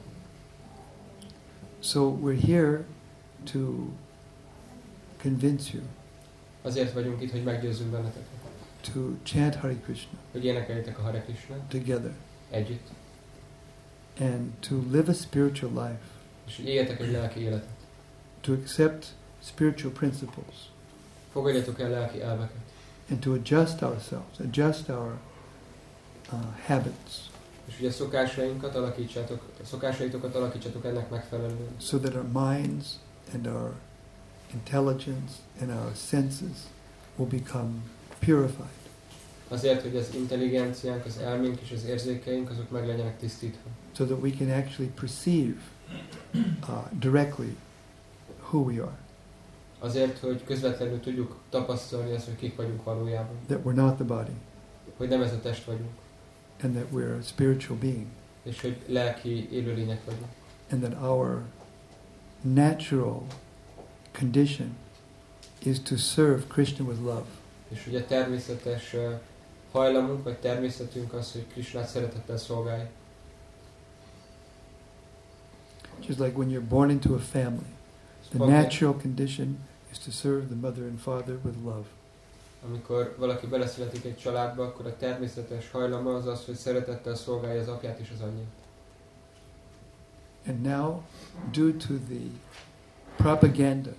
So we're here to convince you Azért vagyunk itt, hogy meggyőzzünk benneteket. to chant Hare Krishna Hogy énekeljétek a Hare Krishnát together együtt. and to live a spiritual life, És hogy éljetek egy lelki életet. to accept spiritual principles Fogadjatok el lelki elveket. and to adjust ourselves, adjust our uh, habits És ugye szokásainkat alakítsátok, szokásaitokat alakítsátok ennek megfelelően. so that our minds and our intelligence and our senses will become purified, Azért, hogy az intelligenciánk, az elménk és az érzékeink, azok meg legyenek tisztítva. so that we can actually perceive uh, directly who we are, Azért, hogy közvetlenül tudjuk tapasztalni azt, hogy kik vagyunk valójában. that we're not the body, Hogy nem ez a test vagyunk. and that we're a spiritual being, És hogy lelki élőlények vagyunk. and that our natural condition is to serve Krishna with love. És hogy a természetes uh, hajlamunk, vagy természetünk az, hogy Krishnát szeretettel szolgálj. Just like when you're born into a family, the Spontán- natural condition is to serve the mother and father with love. Amikor valaki beleszületik egy családba, akkor a természetes hajlama az az, hogy szeretettel szolgálja az apját és az anyját. And now, due to the propaganda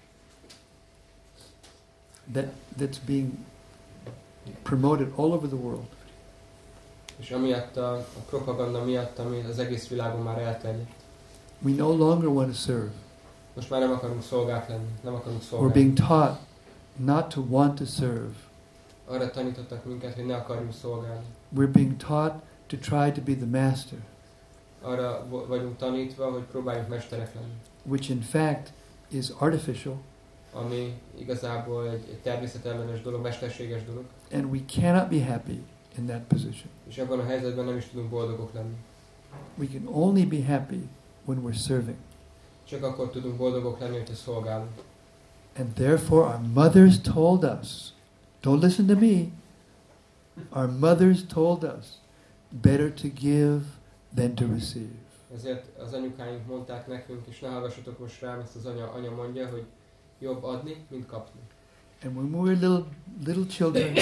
that that's being promoted all over the world, És amiatt a, a propaganda miatt, ami az egész világon már elterjedt. we no longer want to serve. Most már nem akarunk szolgák lenni, nem akarunk We're szolgálni. being taught not to want to serve. Arra tanítottak minket, hogy ne akarjunk szolgálni. We're being taught to try to be the master, Arra vo- vagyunk tanítva, hogy próbáljunk mesterek lenni. which in fact is artificial, Ami igazából egy, egy természetellenes dolog, mesterséges dolog. and we cannot be happy in that position. És ebben a helyzetben nem is tudunk boldogok lenni. We can only be happy when we're serving. Csak akkor tudunk boldogok lenni, hogyha szolgálunk. And therefore our mothers told us, don't listen to me, our mothers told us, better to give than to receive. Ezért az anyukáink mondták nekünk, és ne hallgassatok most rám, ezt az anya, anya mondja, hogy jobb adni, mint kapni. And when we were little little children,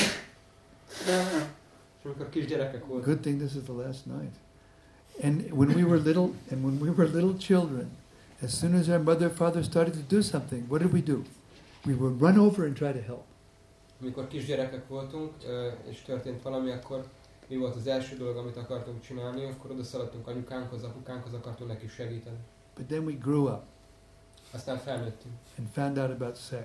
És amikor kisgyerekek voltunk, good thing this is the last night. And when we were little, and when we were little children, as soon as our mother or father started to do something, what did we do? We would run over and try to help. amikor kisgyerekek voltunk, ö, és történt valami, akkor mi volt az első dolog, amit akartunk csinálni, akkor oda szaladtunk anyukánkhoz, apukánkhoz, akartunk neki segíteni. But then we grew up Aztán felnőttünk, and found out about sex.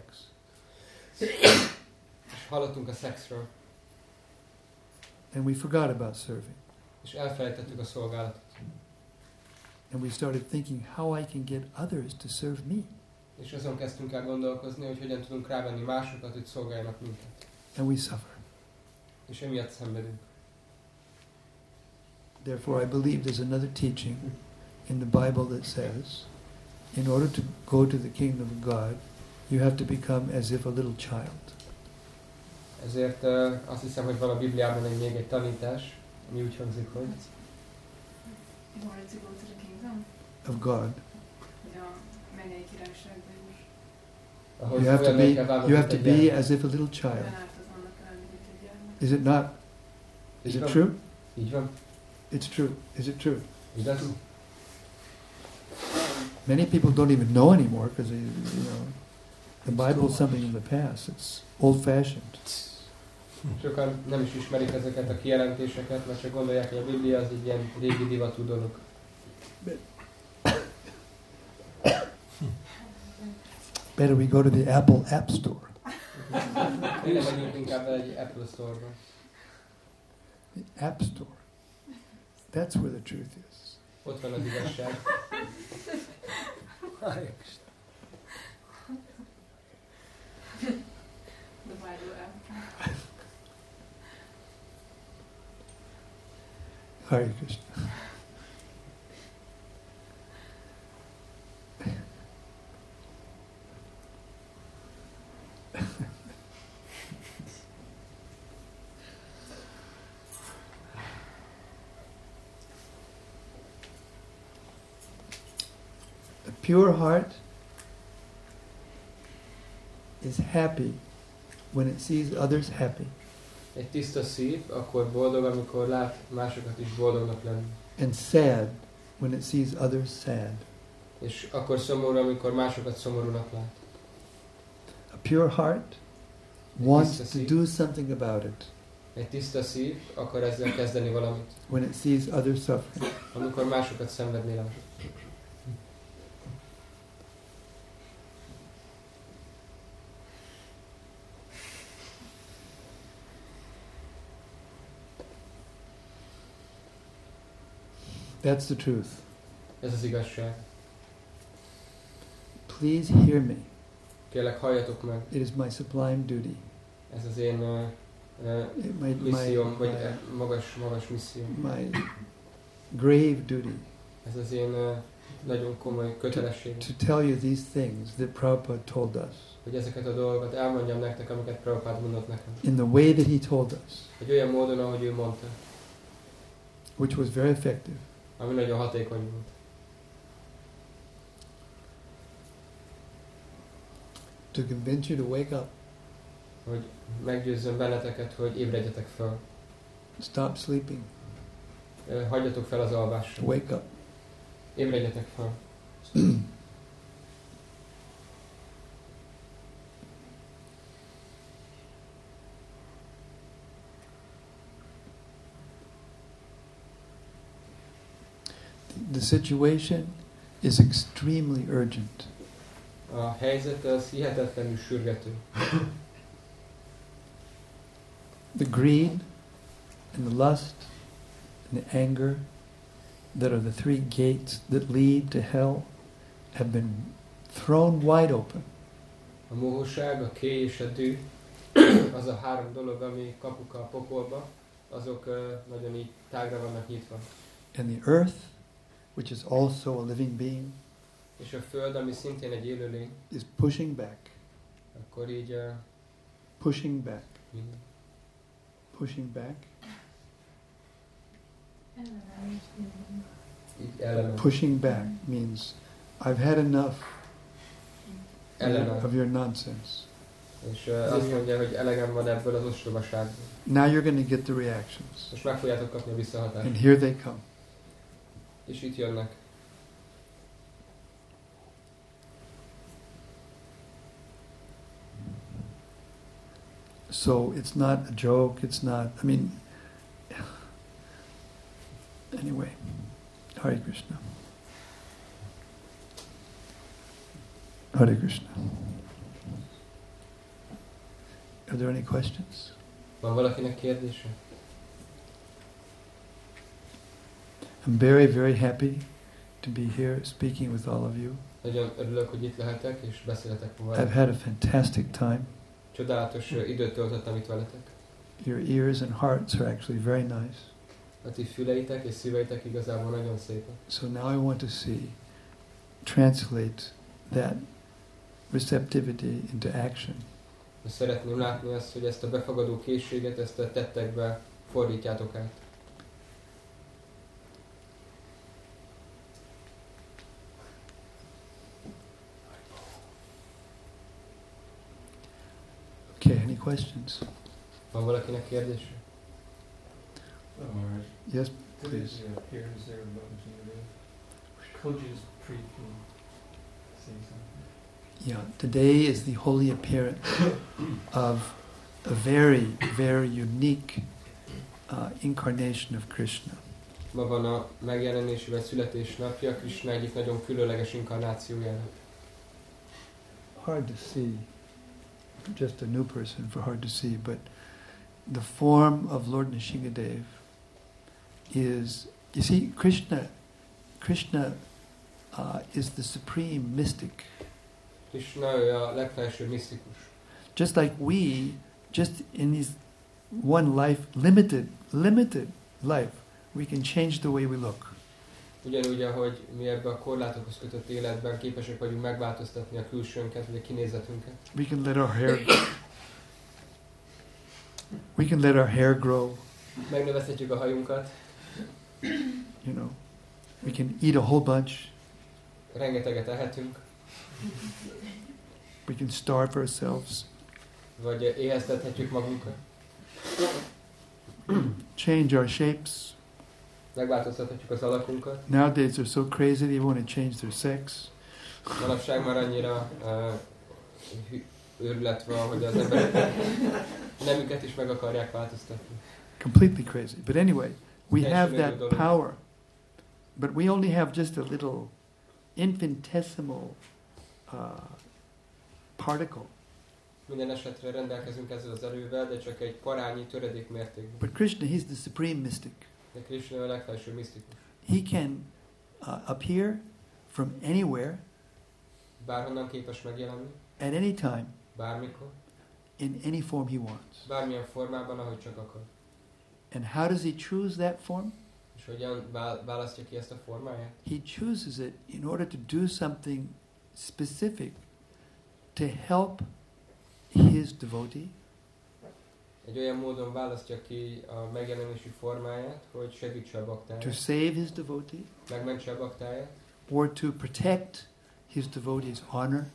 és hallottunk a szexről, And we forgot about serving. és elfelejtettük a szolgálatot. And we started thinking how I can get others to serve me. És azon kezdtünk el gondolkozni, hogy hogyan tudunk rávenni másokat, hogy szolgáljanak minket. And we suffer. És emiatt szenvedünk. Therefore, I believe there's another teaching in the Bible that says, in order to go to the kingdom of God, you have to become as if a little child. Ezért uh, azt hiszem, hogy van a Bibliában egy, még egy tanítás, ami úgy hangzik, hogy In order to go to the kingdom, Of God. hogy a mennyei királyságba juss. ahogy You have to olyanná be, kell válnod, you have mint to egy be gyermek. as if a little child. Olyan árt az annak lenni, mint egy gyermek. Is it not? Is Így it van? true? Így van? It's true. Is it true? Igaz? Many people don't even know anymore because you know the Bible is something in the past. It's old-fashioned. Sokan nem is ismerik ezeket a kijelentéseket, mert csak gondolják, hogy a Biblia az egy ilyen régi divatú dolog. Better we go to the Apple App Store. Tényleg menjünk inkább el egy Apple Store-ba. The App Store. That's where the truth is. Ott van az igazság. The Bible app. Hare Krishna. A pure heart is happy when it sees others happy, Egy tiszta szív akkor boldog, amikor lát másokat is boldognak lenni. and sad when it sees others sad. És akkor szomorú, amikor másokat szomorúnak lát. A pure heart wants to do something about it Egy tiszta szív akar ezzel kezdeni valamit, when it sees others suffering. amikor másokat szenvedni lát. That's the truth. Ez az igazság. Please hear me. Kérlek, halljatok meg. It is my sublime duty. Ez az én uh, uh, It- my, my, misszióm, vagy my, uh, magas, magas misszióm. my grave duty Ez az én uh, nagyon komoly kötelességem, to tell you these things that Prabhupada told us hogy ezeket a dolgokat elmondjam nektek, amiket Prabhupád mondott nekem. in the way that he told us, Egy olyan módon, ahogy ő mondta, which was very effective. ami nagyon hatékony volt. To convince you to wake up hogy meggyőzzön benneteket, hogy ébredjetek fel. Stop sleeping. Hagyjatok fel az alvásra. Wake up. Ébredjetek fel. The situation is extremely urgent. A helyzet az hihetetlenül sürgető. The greed and the lust and the anger that are the three gates that lead to hell have been thrown wide open. A mohóság, a kély és a dű, az a három dolog, ami kapuk a pokolba, azok uh, nagyon így tágra vannak nyitva. And the earth, which is also a living being, És a föld, ami szintén egy élőlény, is pushing back, akkor így uh, pushing back, minden. pushing back, így ellenem. pushing back means I've had enough Ellenem. of your nonsense. És uh, azt mondja, hogy elegem van ebből az ostobaságból. Now you're going to get the reactions. Most meg fogjátok kapni a visszahatást. And here they come. És itt jönnek. So it's not a joke, it's not, I mean, anyway, Hare Krishna. Hare Krishna. Are there any questions? Van valakinek kérdése? I'm very, very happy to be here speaking with all of you. Nagyon örülök, hogy itt lehetek, és beszélhetek I've veletek. had a fantastic time. Csodálatos uh, időt töltöttem itt veletek. Your ears and hearts are actually very nice. A ti füleitek és szíveitek igazából nagyon szépek. So now I want to see, translate that receptivity into action. Most szeretném látni azt, hogy ezt a befogadó készséget, ezt a tettekbe fordítjátok át. Okay, any questions? Van valakinek kérdése? Alright. Yes, Today's please. uh, appearance there in Bhavajana. Could you just briefly say something? Yeah, today is the holy appearance of a very, very unique uh, incarnation of Krishna. Ma van a megjelenési vagy születésnapja, Krishna egyik nagyon különleges inkarnációjának. Hard to see, just a new person for hard to see, but the form of Lord Nrsingadev is, you see, Krishna, Krishna uh, is the supreme mystic. Krishna ő a legfelsőbb misztikus. Just like we, just in this one life, limited, limited life, we can change the way we look. Ugyanúgy, ahogy mi ebben a korlátokhoz kötött életben képesek vagyunk megváltoztatni a külsőnket, vagy a kinézetünket. We can let our hair, we can let our hair grow. Megnövezhetjük a hajunkat, You know, we can eat a whole bunch. rengeteget ehetünk, We can starve ourselves. vagy éheztethetjük magunkat, Change our shapes. megváltoztathatjuk az alakunkat. Nowadays they're so crazy they want to change their sex. Manapság már annyira uh, hű- őrület van, hogy az emberek nemüket is meg akarják változtatni. Completely crazy. But anyway, we Teljesen have őrült that dolog. power. But we only have just a little infinitesimal uh, particle. Minden esetre rendelkezünk ezzel az erővel, de csak egy parányi töredék mértékben. But Krishna, he's the supreme mystic. De Krishna a legfelső misztikus. He can uh, appear from anywhere, Bárhonnan képes megjelenni, at any time, bármikor, in any form he wants. bármilyen formában, ahogy csak akar. And how does he choose that form? És hogyan vál- választja ki ezt a formáját? He chooses it in order to do something specific to help his devotee, Egy olyan módon választja ki a megjelenési formáját, hogy segítse a to baktáját, save his devotee, megmentse a baktáját, or to protect his devotee's honor,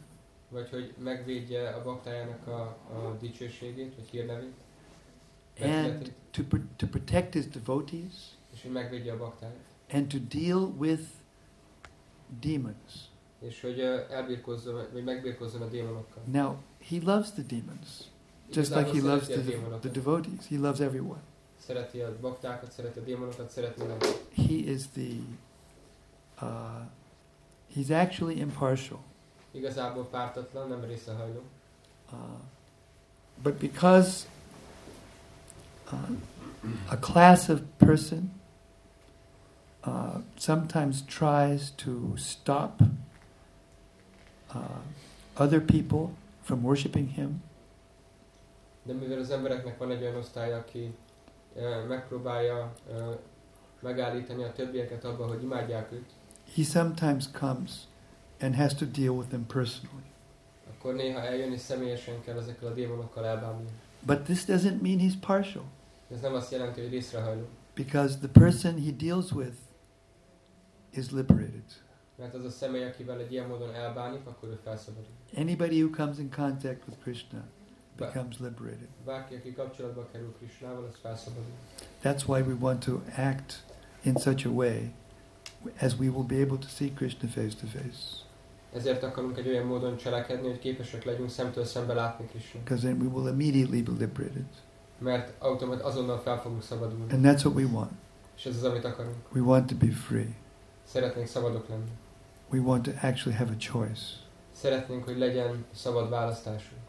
vagy hogy megvédje a baktájának a, a dicsőségét, vagy hírnevét, and becsületét, to, pr- to protect his devotees, és hogy megvédje a baktáját, and to deal with demons. és hogy ö, elbirkózzon, vagy megbirkózzon a démonokkal. Now, he loves the demons, just Igazából like he loves szereti the, a démonokat. the devotees. He loves everyone. Szereti a baktákat, szereti a démonokat, szereti mindenkit. He is the, uh, he's actually impartial. Igazából pártatlan, nem részrehajló. Uh, but because uh, a class of person uh, sometimes tries to stop uh, other people from worshiping him, De mivel az embereknek van egy olyan osztály, aki uh, megpróbálja uh, megállítani a többieket abban, hogy imádják őt, he sometimes comes and has to deal with them personally. akkor néha eljön és személyesen kell ezekkel a démonokkal elbánni. But this doesn't mean he's partial, Ez nem azt jelenti, hogy részrehajló, because the person he deals with is liberated. mert az a személy, akivel egy ilyen módon elbánik, akkor ő felszabadul. Anybody who comes in contact with Krishna becomes liberated. Bárki, aki kapcsolatba kerül Krisnával, az felszabadul. That's why we want to act in such a way as we will be able to see Krishna face to face. Ezért akarunk egy olyan módon cselekedni, hogy képesek legyünk szemtől szembe látni Krisnát. Because then we will immediately be liberated. Mert automat azonnal fel fogunk szabadulni. And that's what we want. És ez az, amit akarunk. We want to be free. Szeretnénk szabadok lenni. We want to actually have a choice. Szeretnénk, hogy legyen szabad választásunk.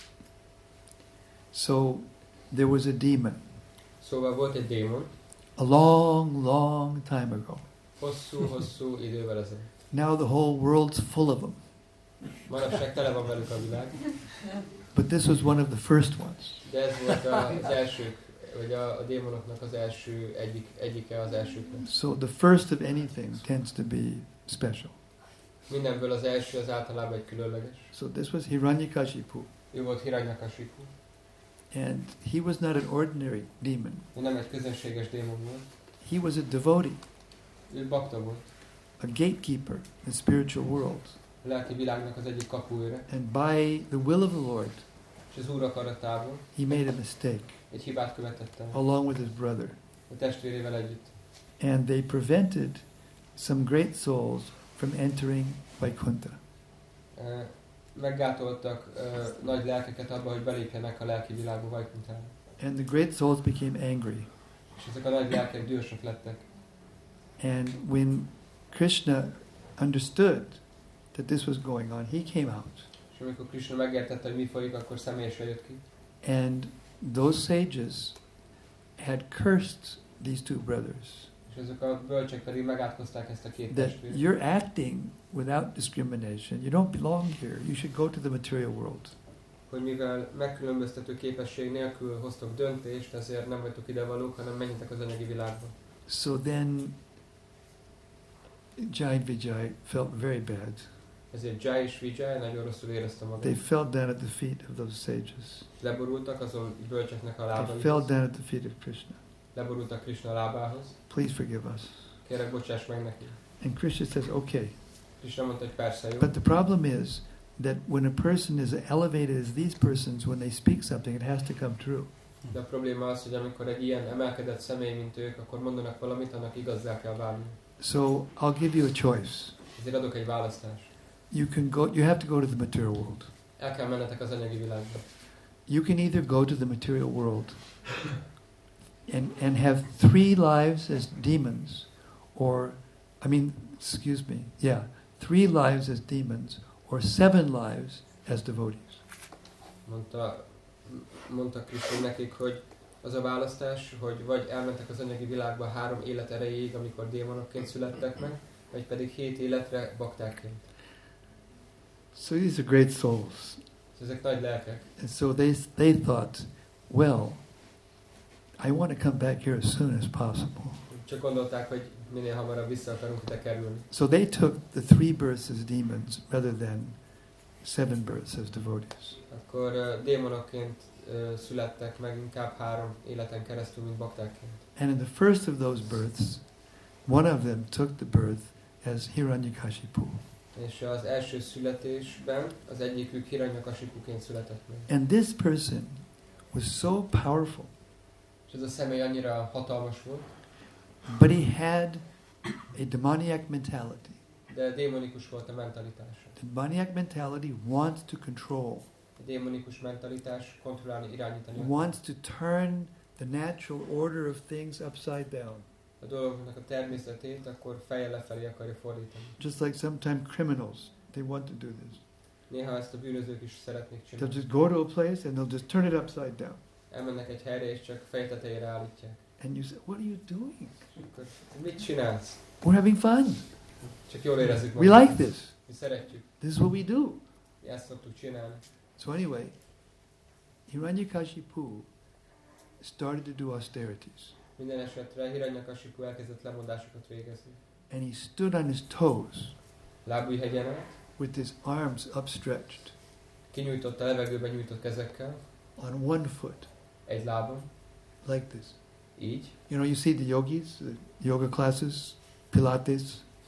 So there was a demon Szóval volt egy démon, a long, long time ago. hosszú-hosszú idővel ezelőtt. Now the whole world's full of them. Manapság tele van velük a világ, But this was one of the first ones. de ez volt az első, vagy a, a démonoknak az első, egyik, egyike az elsőknek. So the first of anything tends to be special. Mindenből az első az általában egy különleges. So this was Hiranyakashipu. Ő volt Hiranyakashipu. And he was not an ordinary demon. Ő nem egy közönséges démon volt. He was a devotee, Ő bakta volt. a gatekeeper in the spiritual world. A lelki világnak az egyik kapuőre. And by the will of the Lord, És az Úr akaratából he made a mistake egy hibát követett el. along with his brother. A testvérével együtt. And they prevented some great souls from entering Vaikuntha. Uh, meggátoltak uh, nagy lelkeket abba, hogy belépjenek a lelki világba, Vajkuntába. And the great souls became angry. És ezek a nagy lelkek dühösek lettek. And when Krishna understood that this was going on, he came out. És amikor Krishna megértette, hogy mi folyik, akkor személyesen jött ki. And those sages had cursed these two brothers. És ezek a bölcsek pedig megátkozták ezt a két That testvért. you're acting without discrimination. You don't belong here. You should go to the material world. Hogy mivel megkülönböztető képesség nélkül hoztok döntést, ezért nem vagytok idevalók, hanem menjetek az anyagi világba. So then Jai Vijay felt very bad. Ezért Jai és Vijay nagyon rosszul érezte magát. They fell down at the feet of those sages. Leborultak azon bölcseknek a They fell lábaihoz. down at the feet of Krishna. Leborultak Krishna lábához. Please forgive us. Kérek, bocsáss meg neki. And Krishna says, okay. Krishna mondta, hogy persze, jó. But the problem is that when a person is elevated as these persons, when they speak something, it has to come true. De a probléma az, hogy amikor egy ilyen emelkedett személy, mint ők, akkor mondanak valamit, annak igazzá kell válni. So I'll give you a choice. Ezért adok egy választást. You can go. You have to go to the material world. El kell mennetek az anyagi világba. You can either go to the material world and and have three lives as demons, or, I mean, excuse me, yeah, three lives as demons, or seven lives as devotees. Mondta, mondta Krishna nekik, hogy az a választás, hogy vagy elmentek az anyagi világba három élet erejéig, amikor démonokként születtek meg, vagy pedig hét életre baktákként. So these are great souls. Ezek nagy lelkek. And so they they thought, well, I want to come back here as soon as possible. Csak gondolták, hogy minél hamarabb vissza akarunk ide kerülni. So they took the three births as demons rather than seven births as devotees. Akkor uh, démonokként uh, születtek meg inkább három életen keresztül, mint baktákként. And in the first of those births, one of them took the birth as Hiranyakashipu. És az első születésben az egyikük Hiranyakasipuként született meg. And this person was so powerful, És ez a személy annyira hatalmas volt, but he had a demoniac mentality. de démonikus volt a mentalitása. The demoniac mentality wants to control, A démonikus mentalitás kontrollálni, irányítani wants to turn the natural order of things upside down. a dolgoknak a természetét, akkor fejjel lefelé akarja fordítani. Just like sometimes criminals, they want to do this. Néha ezt a bűnözők is szeretnék They'll csinálni. just go to a place and they'll just turn it upside down. Elmennek egy helyre és csak fej tetejére állítják. And you say, what are you doing? És akkor, mit csinálsz? We're having fun. Csak jól érezzük We like this. Mi szeretjük. This is what we do. Mi ezt szoktuk csinálni. So anyway, Hiranyakashipu started to do austerities. Minden esetre Hiranyakasipu elkezdett lemondásokat végezni. And he stood on his toes Lábújhegyen át, with his arms upstretched kinyújtott a levegőben nyújtott kezekkel, on one foot, egy lábon, like this. így. You know, you see the yogis, the yoga classes, Pilates.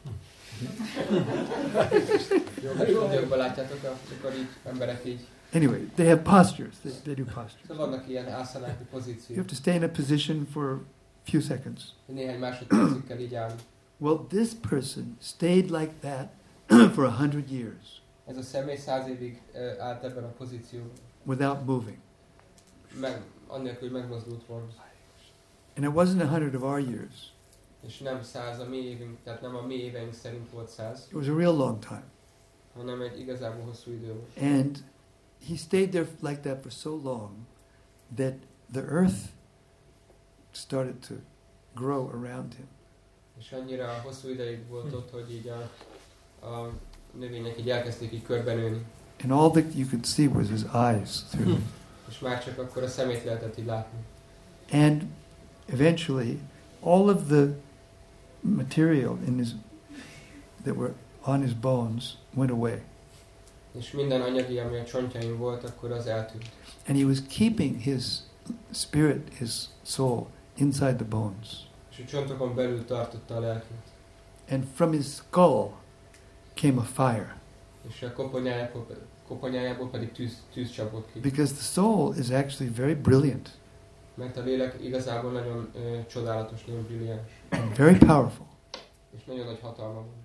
Jogban látjátok, amikor így emberek így. Anyway, they have postures. They, they do postures. Szóval vannak ilyen ászánáki You pozíciók. have to stay in a position for a few seconds. Néhány másodpercig kell így állni. Well, this person stayed like that for a hundred years Ez a személy száz évig uh, állt ebben a pozícióban. without moving. Meg, annélkül, hogy megmozdult volna. And it wasn't a hundred of our years. És nem száz a mi évünk, tehát nem a mi éveink szerint volt száz, It was a real long time. hanem egy igazából hosszú idő volt. And he stayed there like that for so long that the earth started to grow around him. És annyira hosszú ideig volt ott, hogy így a, a növények így elkezdték így körbenőni. And all that you could see was his eyes through. És már csak akkor a szemét lehetett így látni. And eventually, all of the material in his that were on his bones went away. És minden anyagi, ami a csontjain volt, akkor az eltűnt. And he was keeping his spirit, his soul, inside the bones. És a csontokon belül tartotta a lelkét. And from his skull came a fire. És a koponyájából, koponyájából pedig tűz, tűz csapott ki. Because the soul is actually very brilliant Mert a lélek igazából nagyon ö, csodálatos, nagyon brilliáns. and very powerful. És nagyon nagy hatalma van.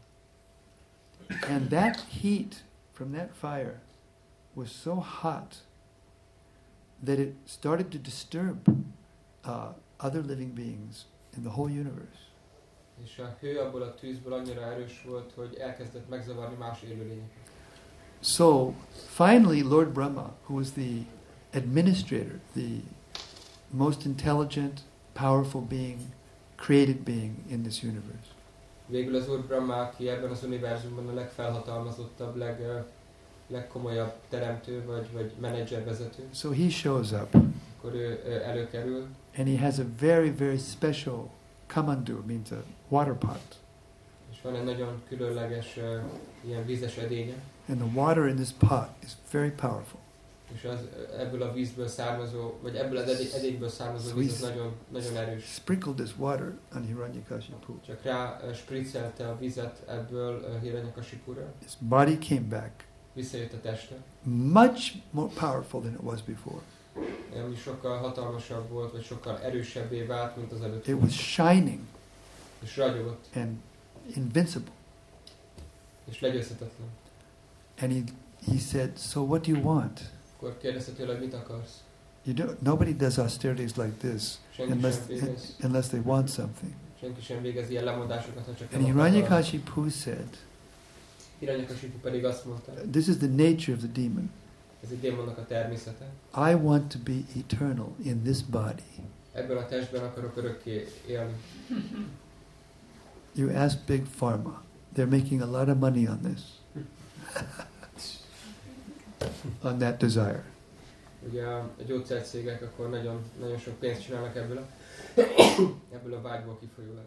And that heat from that fire was so hot that it started to disturb uh, other living beings in the whole universe. És a hő abból a tűzből annyira erős volt, hogy elkezdett megzavarni más élőlényeket. So finally, Lord Brahma, who was the administrator, the most intelligent, powerful being, created being in this universe, Végül az Úr Brahma, aki ebben az univerzumban a legfelhatalmazottabb, leg, uh, legkomolyabb teremtő vagy, vagy menedzservezető, so he shows up akkor ő uh, előkerül, and he has a very, very special kamandu, means a water pot. és van egy nagyon különleges uh, ilyen vízes edénye, And the water in this pot is very powerful. és az, uh, ebből a vízből származó, vagy ebből az edény, edényből származó víz az nagyon, nagyon erős. Sprinkled this water on Hiranyakashipu. Csak rá uh, spriccelte a vizet ebből uh, Hiranyakasipura, His body came back visszajött a teste, much more powerful than it was before. ami sokkal hatalmasabb volt, vagy sokkal erősebbé vált, mint az előtt. It was shining És ragyogott, and invincible. és legyőzhetetlen. And he, he said, so what do you want? Akkor kérdezte tőle, hogy mit akarsz? You don't, nobody does austerities like this Senki unless, sem végez, unless they want something. senki sem végez ilyen lemondásokat, ha csak And nem akar. Hiranyakashipu said, Hiranyakasipu pedig azt mondta, this is the nature of the demon. ez egy démonnak a természete. I want to be eternal in this body. Ebből a testben akarok örökké élni. You ask Big Pharma. They're making a lot of money on this. On that desire. Ugye a, a gyógyszercégek akkor nagyon, nagyon sok pénzt csinálnak ebből a, ebből a vágyból kifolyólag.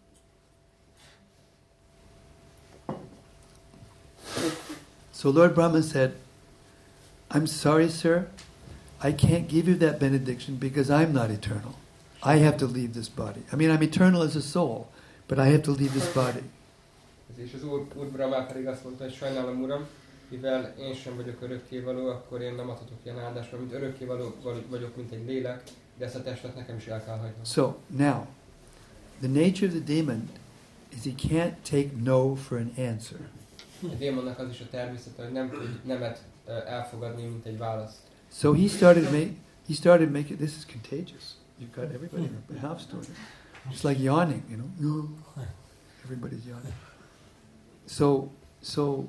So Lord Brahma said, I'm sorry, sir. I can't give you that benediction because I'm not eternal. I have to leave this body. I mean, I'm eternal as a soul, but I have to leave this body. És az úr, úr Brahma pedig azt mondta, hogy sajnálom uram, mivel én sem vagyok örökkévaló, akkor én nem adhatok ilyen áldást, mert mint örökkévaló vagyok, mint egy lélek, de ezt a testet nekem is el kell hagynom. So now, the nature of the demon is he can't take no for an answer. A démonnak az is a természete, hogy nem tud nemet uh, elfogadni, mint egy választ. So he started make he started making this is contagious. You've got everybody in the house doing it. It's like yawning, you know. Everybody's yawning. So so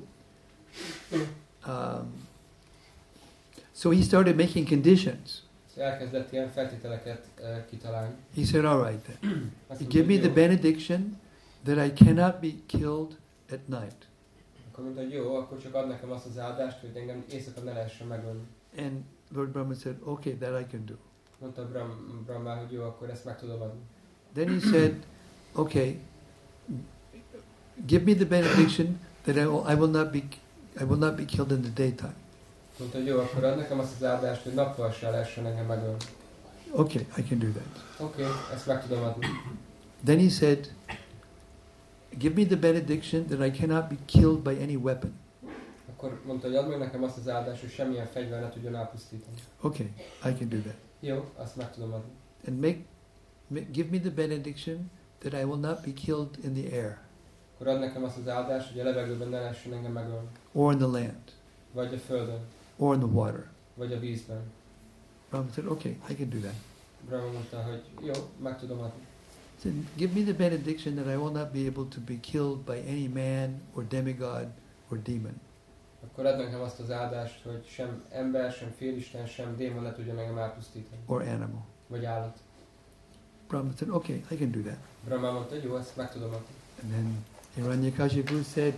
um, so he started making conditions. Szóval elkezdett ilyen feltételeket uh, kitalálni. He said, all right then. Azt You give me the benediction that I cannot be killed at night. Akkor mondta, hogy jó, akkor csak ad nekem azt az áldást, hogy engem éjszaka ne lehessen megölni. And Lord Brahma said, okay, that I can do. Mondta Brahm, Brahma, hogy jó, akkor ezt meg tudom adni. Then he said, okay, give me the benediction that I will, I will not be I will not be killed in the daytime. Mondta, hogy jó, akkor ad nekem azt az áldást, hogy nappal se lehessen engem megölni. Okay, I can do that. Oké, okay, ezt meg tudom adni. Then he said, give me the benediction that I cannot be killed by any weapon. Akkor mondta, hogy add meg nekem azt az áldást, hogy semmilyen fegyver ne tudjon elpusztítani. Okay, I can do that. Jó, azt meg tudom adni. And make, make give me the benediction that I will not be killed in the air Akkor ad nekem azt az áldást, hogy a levegőben ne lehessen engem megölni. or in the land Vagy a földön, or in the water. vagy a vízben. Brahma said, okay, I can do that. Brahma mondta, hogy jó, meg tudom adni. He said, give me the benediction that I will not be able to be killed by any man or demigod or demon. Akkor ad nekem azt az áldást, hogy sem ember, sem félisten, sem démon ne tudjon engem elpusztítani. Or animal. Vagy állat. Brahma said, okay, I can do that. Brahma mondta, hogy jó, ezt meg tudom adni. And then Hiranyakashipu said,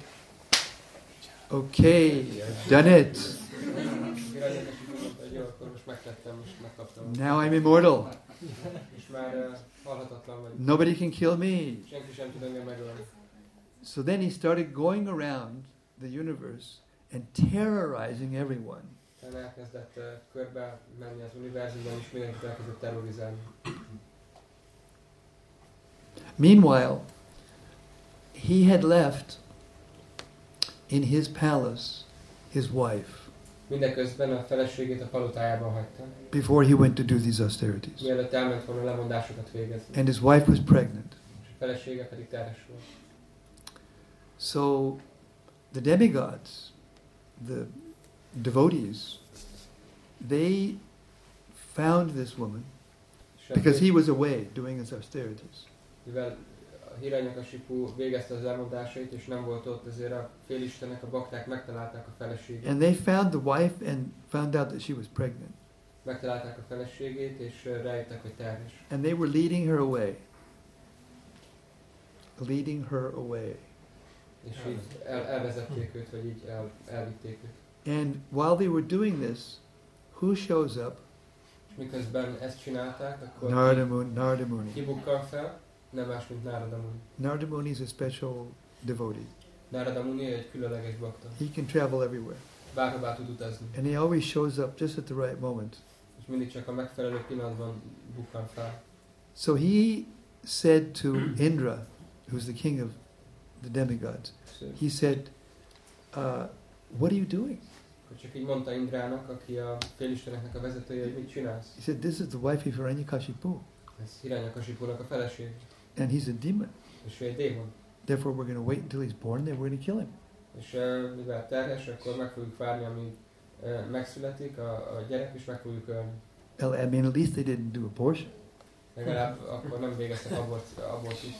okay, I've done it. Hiranyakashipu mondta, hogy jó, akkor most megtettem, most megkaptam. Now I'm immortal. És már uh, halhatatlan vagy. Nobody can kill me. Senki sem tud engem megölni. So then he started going around the universe and terrorizing everyone. Tehát elkezdett uh, körbe menni az univerzumban, és mindenkit elkezdett terrorizálni. Meanwhile, he had left in his palace his wife Mindeközben a feleségét a palotájában hagyta. before he went to do these austerities. Mielőtt elment volna lemondásokat végezni. And his wife was pregnant. És a felesége pedig terhes volt. So the demigods, the devotees, they found this woman because he was away doing his austerities. Mivel Hiranyakashipu végezte az elmondásait, és nem volt ott, ezért a félistenek, a bakták megtalálták a feleségét. And they found the wife and found out that she was pregnant. Megtalálták a feleségét, és rájöttek, hogy terhes. And they were leading her away. Leading her away. És így el, elvezették őt, vagy így el, elvitték őt. And while they were doing this, who shows up? És miközben ezt csinálták, akkor Narada Muni. Narada Muni. kibukkan fel, nem más, mint Narada Muni. Narada Muni is a special devotee. Narada Muni egy különleges bakta. He can travel everywhere. Bárhová tud utazni. And he always shows up just at the right moment. És mindig csak a megfelelő pillanatban bukkan fel. So he said to Indra, who's the king of the demigods, he said, uh, what are you doing? Csak így mondta Indrának, aki a félisteneknek a vezetője, hogy mit csinálsz. He said, this is the wife of Hiranyakashipu. Ez Hiranyakashipunak a feleség. And he's a demon. És ő egy démon. Therefore we're going to wait until he's born, then we're going to kill him. És uh, mivel terhes, akkor meg fogjuk várni, amíg uh, megszületik a, a gyerek, és meg fogjuk ölni. Well, I mean, at least they didn't do abortion. Legalább akkor nem végeztek abort, abortus.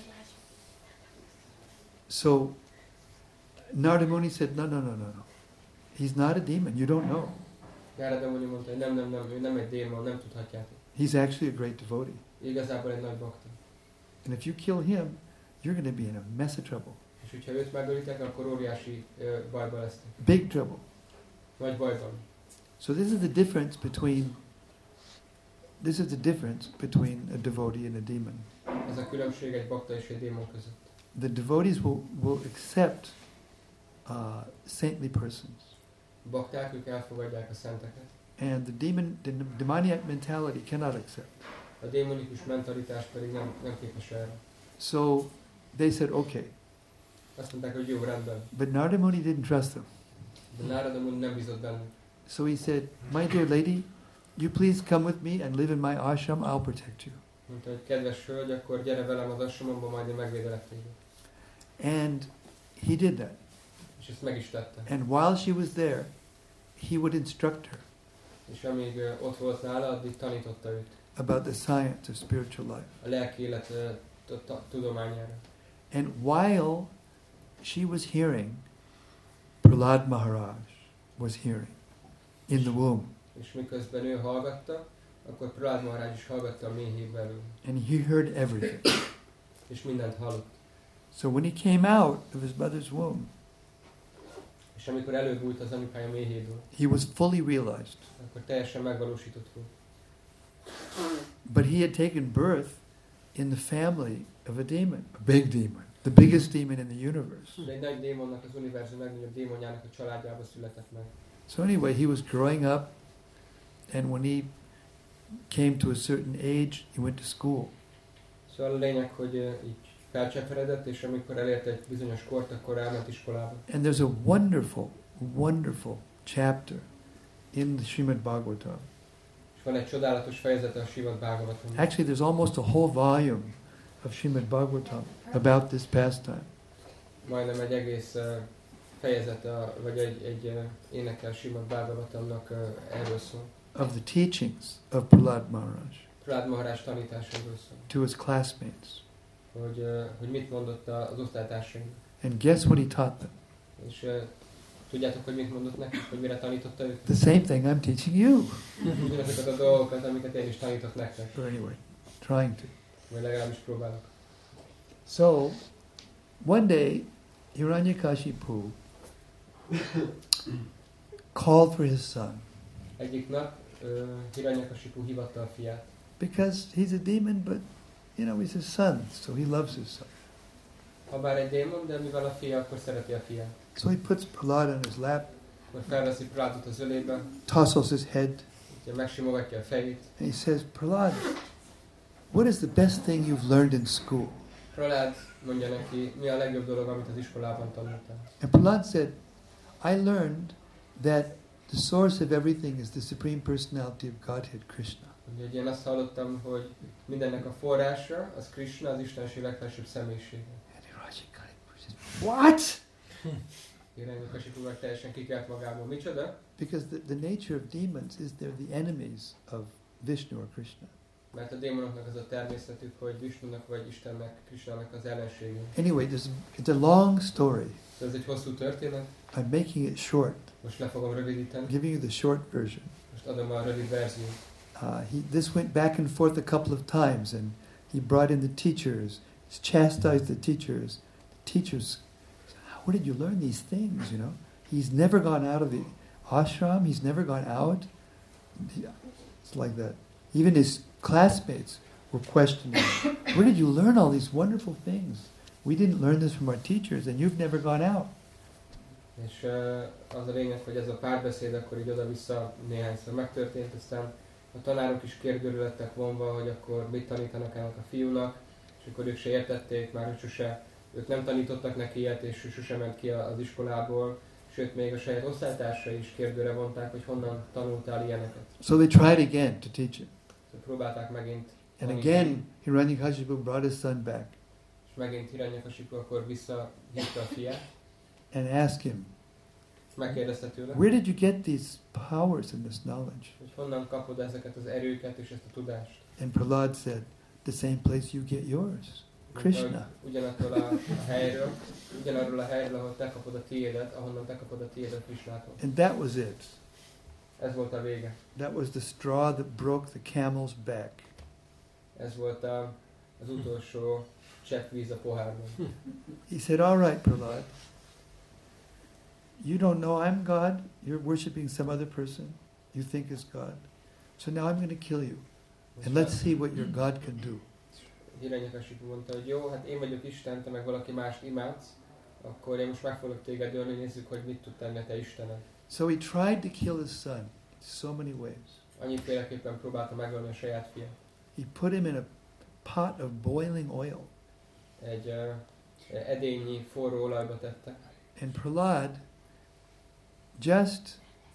So Narada Muni said, no, no, no, no, no. He's not a demon. You don't know. Narada Muni mondta, hogy nem, nem, nem, ő nem egy démon, nem tudhatjátok. He's actually a great devotee. Igazából egy nagy bakta. And if you kill him, you're going to be in a mess of trouble. És hogyha őt megölitek, akkor óriási uh, bajba lesztek. Big trouble. Nagy bajban. So this is the difference between this is the difference between a devotee and a demon. Ez a különbség egy bakta és egy démon között. The devotees will, will accept uh, saintly persons. A bakták, ők elfogadják a szenteket. And the demon, the demoniac mentality cannot accept. A démonikus mentalitás pedig nem, nem képes erre. So they said, okay, Azt mondták, hogy jó, rendben. But Narada Muni didn't trust them. De Narada Muni nem bízott bennük. So he said, my dear lady, you please come with me and live in my ashram, I'll protect you. Mondta, hogy kedves hölgy, akkor gyere velem az ashramomba, majd én megvédelek téged. And he did that. És ezt meg is tette. And while she was there, he would instruct her És amíg uh, ott volt nála, addig tanította őt about the science of spiritual life. a lelki élet uh, t- t- tudományára. And while she was hearing, Prahlad Maharaj was hearing in the womb. És miközben ő hallgatta, akkor Prahlad Maharaj is hallgatta a méhén belül. And he heard everything. És mindent hallott. So when he came out of his mother's womb, És amikor előbújt az anyukája méhéből, he was fully realized. akkor teljesen megvalósított volt. But he had taken birth in the family of a demon, a big demon, the biggest demon in the universe. De egy nagy démonnak, az univerzum legnagyobb démonjának a családjába született meg. So anyway, he was growing up, and when he came to a certain age, he went to school. Szóval a lényeg, hogy uh, így felcseperedett, és amikor elért egy bizonyos kort, akkor elment iskolába. And there's a wonderful, wonderful chapter in the Srimad Bhagavatam. És van egy csodálatos fejezete a Srimad Bhagavatamban. Actually, there's almost a whole volume of Srimad Bhagavatam about this pastime. Majdnem egy egész uh, fejezete, a- vagy egy, egy uh, énekel Srimad Bhagavatamnak uh, erről szól. Of the teachings of Prahlad Maharaj Prahlad Maharaj tanításairól szól. to his classmates. Hogy, uh, hogy mit mondott a- az osztálytársainak. And guess what he taught them? És uh, tudjátok, hogy mit mondott nekik, hogy mire tanította őket? The same thing I'm teaching you. Ugyanazokat a dolgokat, amiket én is tanítok nektek. Or anyway, trying to. Vagy legalábbis próbálok. So, one day, Hiranyakashipu called for his son Egyik nap uh, Hiranyakasipu hívatta a fiát. because he's a demon, but you know he's his son, so he loves his son. Habár egy démon, de mivel a fia, akkor szereti a fiát. So he puts Prahlad on his lap, Akkor felveszi Prahládot az ölébe, tousles his head, ugye megsimogatja a fejét. and he says, Prahlad, what is the best thing you've learned in school? Prahlád mondja neki, mi a legjobb dolog, amit az iskolában tanultál. And Prahlad said, I learned that the source of everything is the Supreme Personality of Godhead, Krishna. Ugye, hogy én azt hallottam, hogy mindennek a forrása, az Krishna, az Istenség legfelsőbb személyisége. And Hiranyakashipu says, what? Hiranyakasipu meg teljesen kikelt magából. Micsoda? Because the, the nature of demons is they're the enemies of Vishnu or Krishna. Mert a démonoknak az a természetük, hogy Vishnunak vagy Istennek, Krishnának az ellensége. Anyway, this, it's a long story. Ez egy hosszú történet, I'm making it short, most le fogom rövidíteni, giving you the short version. most adom a rövid verziót. Uh, he, this went back and forth a couple of times, and he brought in the teachers, he chastised the teachers. The teachers said, where did you learn these things, you know? He's never gone out of the ashram, he's never gone out. It's like that. Even his classmates were questioning, where did you learn all these wonderful things? We didn't learn this from our teachers, and you've never gone out. És uh, az a lényeg, hogy ez a párbeszéd akkor így oda-vissza néhányszor megtörtént, aztán a tanárok is kérdőre lettek vonva, hogy akkor mit tanítanak ennek a fiúnak, és akkor ők se értették, már hogy sose, ők nem tanítottak neki ilyet, és ő sose ment ki az iskolából, sőt még a saját osztálytársai is kérdőre vonták, hogy honnan tanultál ilyeneket. So they tried again to teach him. Szóval próbálták megint And tanítani. again, Hiranyakashipu brought his son back És megint Hiranyakasipu akkor visszahívta a fiát, and asked him, megkérdezte tőle, where did you get these powers and this knowledge? hogy honnan kapod ezeket az erőket és ezt a tudást. And Prahlad said, the same place you get yours, Krishna. Ugyanattól a, a helyről, ugyanarról a helyről, ahol te kapod a tiédet, ahonnan te kapod a tiédet Krishnától. And that was it. Ez volt a vége. That was the straw that broke the camel's back. Ez volt a, az utolsó csepp víz a pohárban. He said, all right, Prahlad, you don't know I'm God, you're worshipping some other person you think is God. So now I'm going to kill you. And let's see what your God can do. Hiranyakasipu mondta, hogy jó, hát én vagyok Isten, te meg valaki mást imádsz, akkor én most meg fogok téged ölni, nézzük, hogy mit tud tenni a te Istened. So he tried to kill his son so many ways. Annyiféleképpen próbálta megölni a saját fiát. He put him in a pot of boiling oil. Egy uh, edényi forró olajba tette. And Prahlad just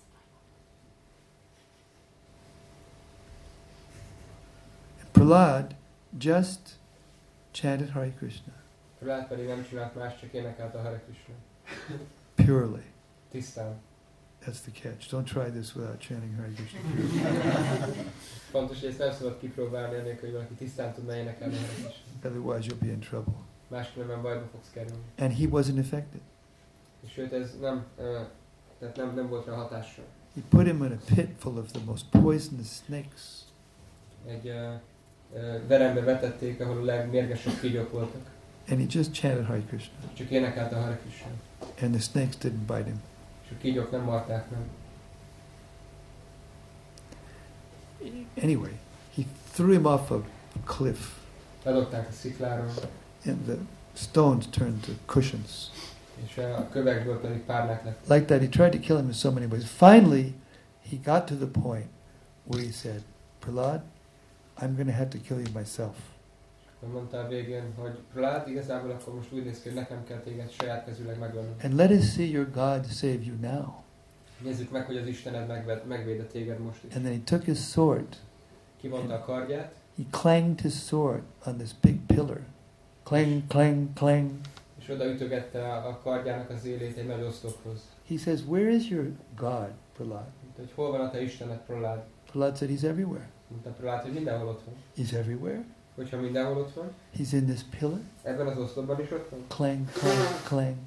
Prahlad just chanted Hare Krishna. Prahlad pedig nem csinált más, csak énekelt a Hare Krishna. Purely. Tisztán. That's the catch. Don't try this without chanting Hare Krishna. Fontos, hogy ezt nem szabad kipróbálni, ennél, hogy valaki tisztán tudna énekelni a Hare Krishna. Otherwise you'll be in trouble. Máskülönben bajba fogsz kerülni. And he wasn't affected. És sőt, ez nem, uh, tehát nem, nem volt rá hatással. He put him in a pit full of the most poisonous snakes. Egy uh, uh, verembe vetették, ahol a legmérgesebb kígyók voltak. And he just chanted Hare Krishna. Csak énekelt a Hare Krishna. And the snakes didn't bite him. És a kígyók nem marták meg. Anyway, he threw him off a cliff. Ledobták a szikláról. And the stones turned to cushions. És a kövekből pedig párnák lett. Like that, he tried to kill him in so many ways. Finally, he got to the point where he said, Prahlad, I'm going to have to kill you myself. Mondta a végén, hogy Prahlad, igazából akkor most úgy néz ki, hogy nekem kell téged saját kezűleg megölni. And let us see your God save you now. Nézzük meg, hogy az Istened megvéd, megvéde téged most is. And then he took his sword. Kivonta a kardját. He clanged his sword on this big pillar. Clang, clang, clang. És oda ütögette a kardjának az élét egy nagy oszlophoz. He says, where is your God, Prahlad? Mondta, hogy hol van a te Istened, Prahlad? Prahlad said, he's everywhere. Mondta Prahlad, hogy mindenhol ott van. He's everywhere. Hogyha mindenhol ott van, He's in this pillar. ebben az oszlopban is ott van. Clang, clang, clang.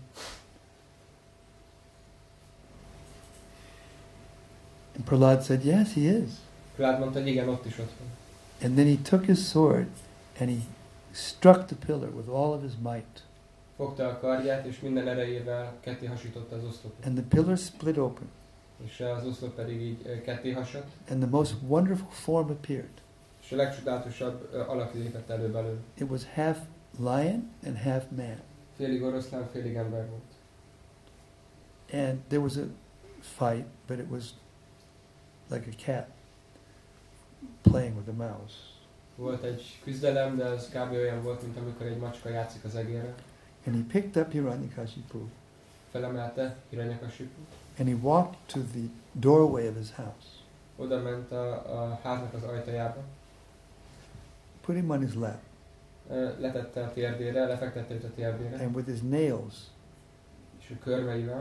And Prahlad said, yes, he is. Prahlad mondta, hogy igen, ott is ott van. And then he took his sword and he struck the pillar with all of his might. Fogta a kardját, és minden erejével ketté hasította az oszlopot. And the pillar split open. És az oszlop pedig így ö, ketté hasadt. And the most wonderful form appeared. És a legcsodálatosabb ö, alak lépett elő belőle. It was half lion and half man. Félig oroszlán, félig ember volt. And there was a fight, but it was like a cat playing with a mouse. Volt egy küzdelem, de az kb. Olyan volt, mint amikor egy macska játszik az egérrel. And he picked up Hiranyakashipu Felemelte Hiranyakashipu. and he walked to the doorway of his house. Oda ment a, a háznak az ajtajába. Put him on his lap. Ö, letette a térdére, lefektette őt a térdére. And with his nails És a körmeivel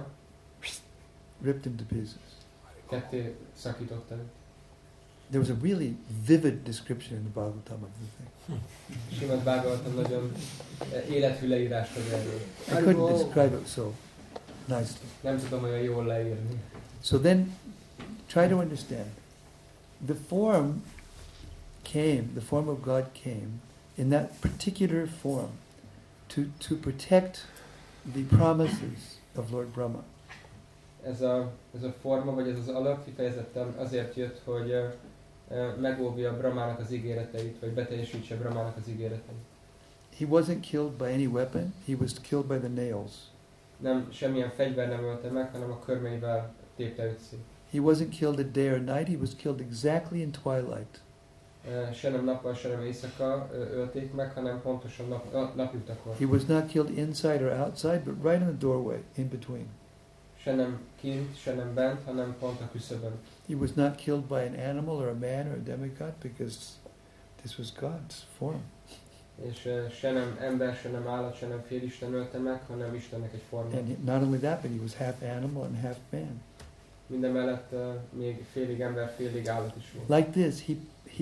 ripped him to pieces. ketté szakította őt. There was a really vivid description in the Bhagavatam of the thing. Simad Bhagavatam nagyon élethű leírást ad erről. I couldn't describe it so nicely. Nem tudom olyan jól leírni. So then, try to understand. The form came, the form of God came in that particular form to, to protect the promises of Lord Brahma. Ez a, ez a forma, vagy ez az alak kifejezetten azért jött, hogy uh, uh, megóvja Brahmának az ígéreteit, vagy beteljesítse Brahmának az ígéreteit. He wasn't killed by any weapon, he was killed by the nails. Nem, semmilyen fegyver nem ölte meg, hanem a körmeivel tépte őt szét. He wasn't killed at day or night, he was killed exactly in twilight. Uh, se nem nappal, se nem éjszaka uh, ölték meg, hanem pontosan nap, uh, napjutakor. He was not killed inside or outside, but right in the doorway, in between. Se nem kint, se nem bent, hanem pont a küszöbön. He was not killed by an animal or a man or a demigod, because this was God's form. És uh, se nem ember, se nem állat, se nem félisten ölte meg, hanem Istennek egy forma. And not only that, but he was half animal and half man. Mindemellett uh, még félig ember, félig állat is volt. Like this, he he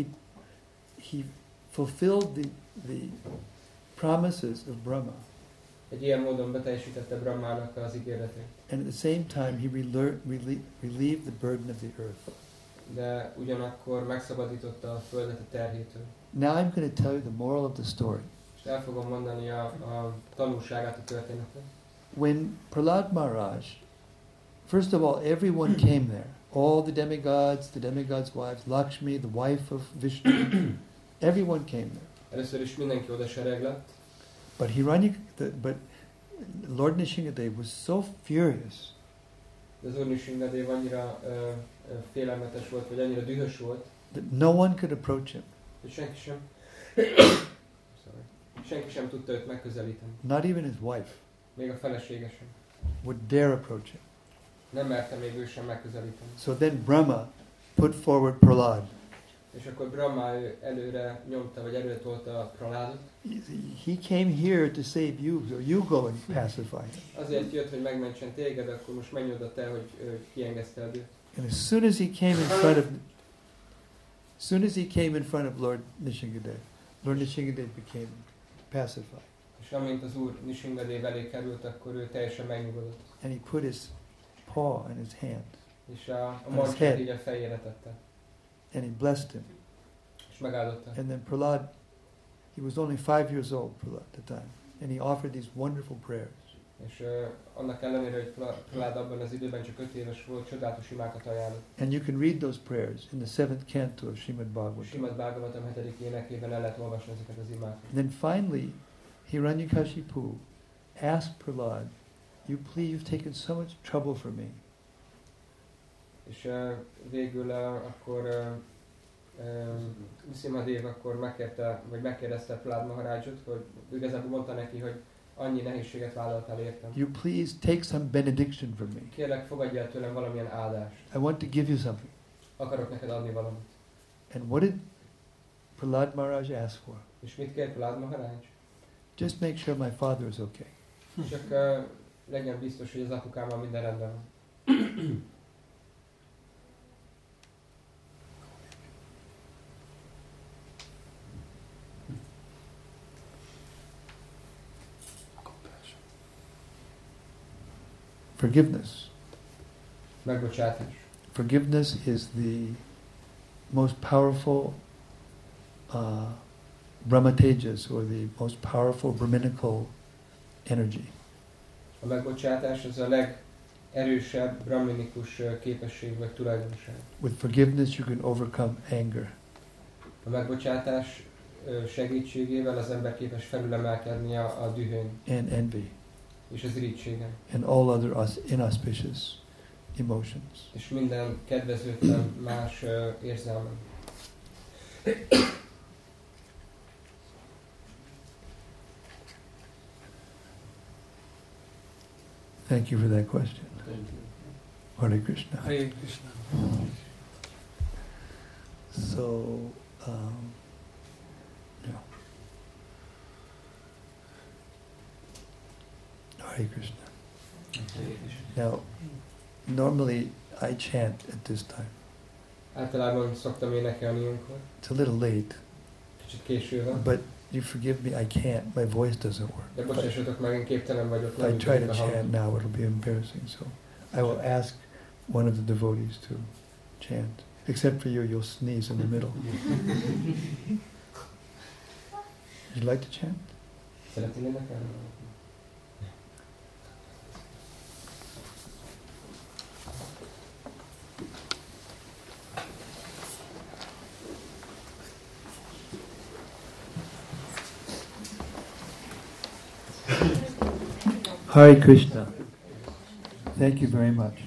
he fulfilled the the promises of Brahma, Egy ilyen módon beteljesítette Brahmának az ígéretét. and at the same time he reler- relie- relieved the burden of the earth. De ugyanakkor megszabadította a földet a terhétől. Now I'm going to tell you the moral of the story. És el fogom mondani a, a tanulságát a történetnek. When Prahlad Maharaj, first of all, everyone came there. All the demigods, the demigods' wives, Lakshmi, the wife of Vishnu, everyone came there. Először is mindenki oda sereglett, But Hiranyak, the, but Lord Nishingadev was so furious de az Úr Nishingadev annyira uh, uh, félelmetes volt, vagy annyira dühös volt, that no one could approach him. hogy senki sem, sorry, senki sem tudta őt megközelíteni. Not even his wife Még a felesége sem. would dare approach him. Nem merte még ő sem megközelíteni. So then Brahma put forward Prahlad. És akkor Brahma ő előre nyomta, vagy előre tolta Prahládot. He came here to save you, so you go and pacify him. Azért jött, hogy megmentsen téged, akkor most menj oda te, hogy ö, kiengeszteld őt. And as soon as he came in front of, as soon as he came in front of Lord Nishingadev, Lord Nishingadev became pacified. És amint az úr Nishingadev elé került, akkor ő teljesen megnyugodott. And he put his paw in his hand. És a, a his marcsát head. így a fejére tette. And he blessed him. És megáldotta. And then Prahlad, he was only five years old, Prahlad, at the time. And he offered these wonderful prayers. És uh, annak ellenére, hogy Prahlad abban az időben csak öt éves volt, csodálatos imákat ajánlott. And you can read those prayers in the seventh canto of Srimad Bhagavatam. Srimad Bhagavatam hetedik énekében el lehet olvasni ezeket az imákat. And then finally, Hiranyakashipu asked Prahlad, you please, you've taken so much trouble for me. És uh, végül uh, akkor uh, um, Nrsimhadev akkor megkérte, vagy megkérdezte Prahlad Maharajot, hogy igazából mondta neki, hogy annyi nehézséget vállaltál értem. You please take some benediction from me. Kérlek, fogadj el tőlem valamilyen áldást. I want to give you something. Akarok neked adni valamit. And what did Prahlad Maharaj ask for? És mit kér Prahlad Maharaj? Just make sure my father is okay. Csak uh, legyen biztos, hogy az apukámmal minden rendben van. Forgiveness. Megbocsátás. Forgiveness is the most powerful uh, Brahmatejas, or the most powerful Brahminical energy. A megbocsátás az a legerősebb brahminikus uh, képesség vagy tulajdonság. With forgiveness you can overcome anger. A megbocsátás uh, segítségével az ember képes felülemelkedni a, a dühön and envy és az irítségen. and all other aus- inauspicious emotions. És minden kedvezőtlen más uh, érzelmen. Thank you for that question. Thank you. Hare Krishna. Hare Krishna. So, um, yeah. Hare Krishna. Now, normally I chant at this time. Általában szoktam énekelni ilyenkor. It's a little late, Kicsit késő van. but you forgive me, I can't. My voice doesn't work. De bocsássatok meg, én képtelen vagyok. If nem I try to tudom chant now, it'll be embarrassing. So I will ask one of the devotees to chant. Except for you, you'll sneeze in the middle. Would you like to chant? Szeretnél énekelni? Hare Krishna. Thank you very much.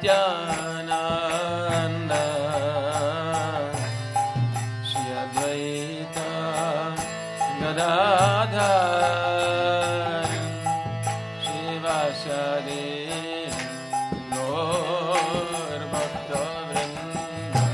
Nityananda Shri Advaita Gadadhar Shivasari Gaur Bhakta Vrinda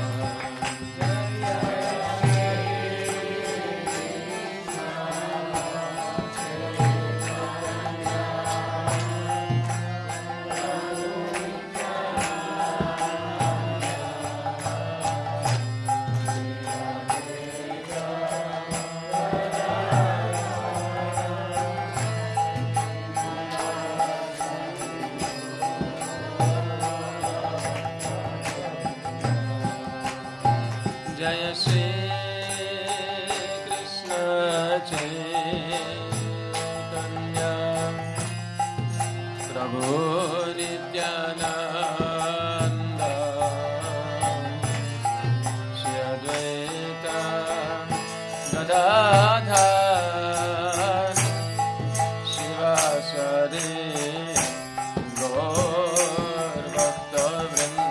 Jaya Shri Krishna Chaitanya Prabhu Nityananda Shri Advaita Gadadhar Shivasari Gaur Bhakta Vrinda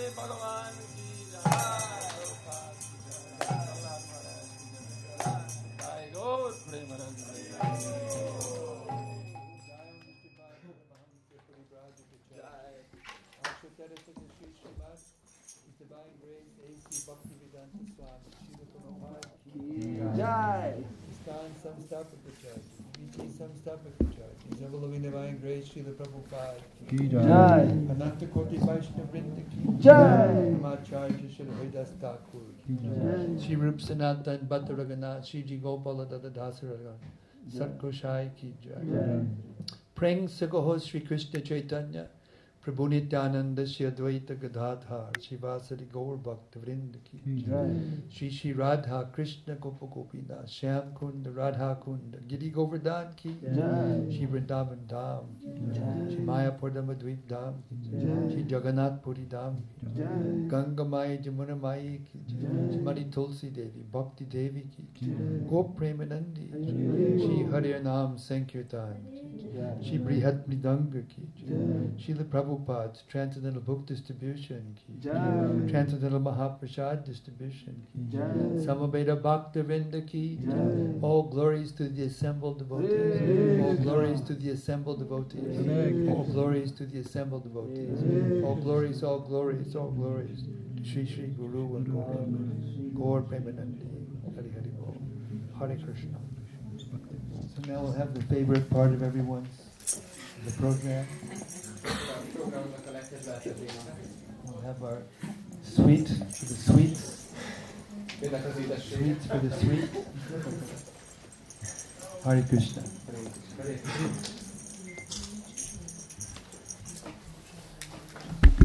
भगवान की जय जय गौर Premanand Divine Grace, A C Bhaktivedanta Swami, Srila Prabhupada ki jai. Iskan Samstapaka Church, B T Samstapaka Church, His Ever Loving Divine Grace, Srila Prabhupada ki jai. Ananta Koti Vaishnava Vrinda ki jai. Amacharya Srila Haridas Thakur ki jai. Shri Rup Sanatan and Bhatta Raghunath, Shri Ji Gopala Dada Dasaraga, Satgoshai ki jai. Praying Sagaho Sri Krishna Chaitanya, Prabhu Nityananda Shri Advaita Gadadhar Shivasari Gaur Bhakta Vrinda ki jai. Shri Shri Radha Krishna Gopa Gopina Shyam Kunda Radha Kunda Giri Govardhan ki jai. Shri Vrindavan Dham ki jai. Shri Mayapur Madhvip Dham ki jai. Shri Jagannath Puri Dham ki jai. Ganga Maya Jamuna Maya ki jai. Shri Mari Tulsi Devi Bhakti Devi ki jai. Gop Premanandi Shri Hari Nam Sankirtan ki jai. Shri Brihat Mridanga ki jai. Srila Prabhupada's Transcendental Book Distribution ki jai. Transcendental Mahaprasad Distribution ki jai. Samaveda Bhakta Vrinda ki jai. All glories to the assembled devotees. All glories to the assembled devotees. All glories to the assembled devotees. All glories, all glories, all glories to Shri Shri Guru and Gaur, Gaur Premanandi. Hari Hari Bol. Hare Krishna. So now we'll have the favorite part of everyone's the program. We'll have our sweet for the sweets. Sweets for the sweet. Hare Krishna.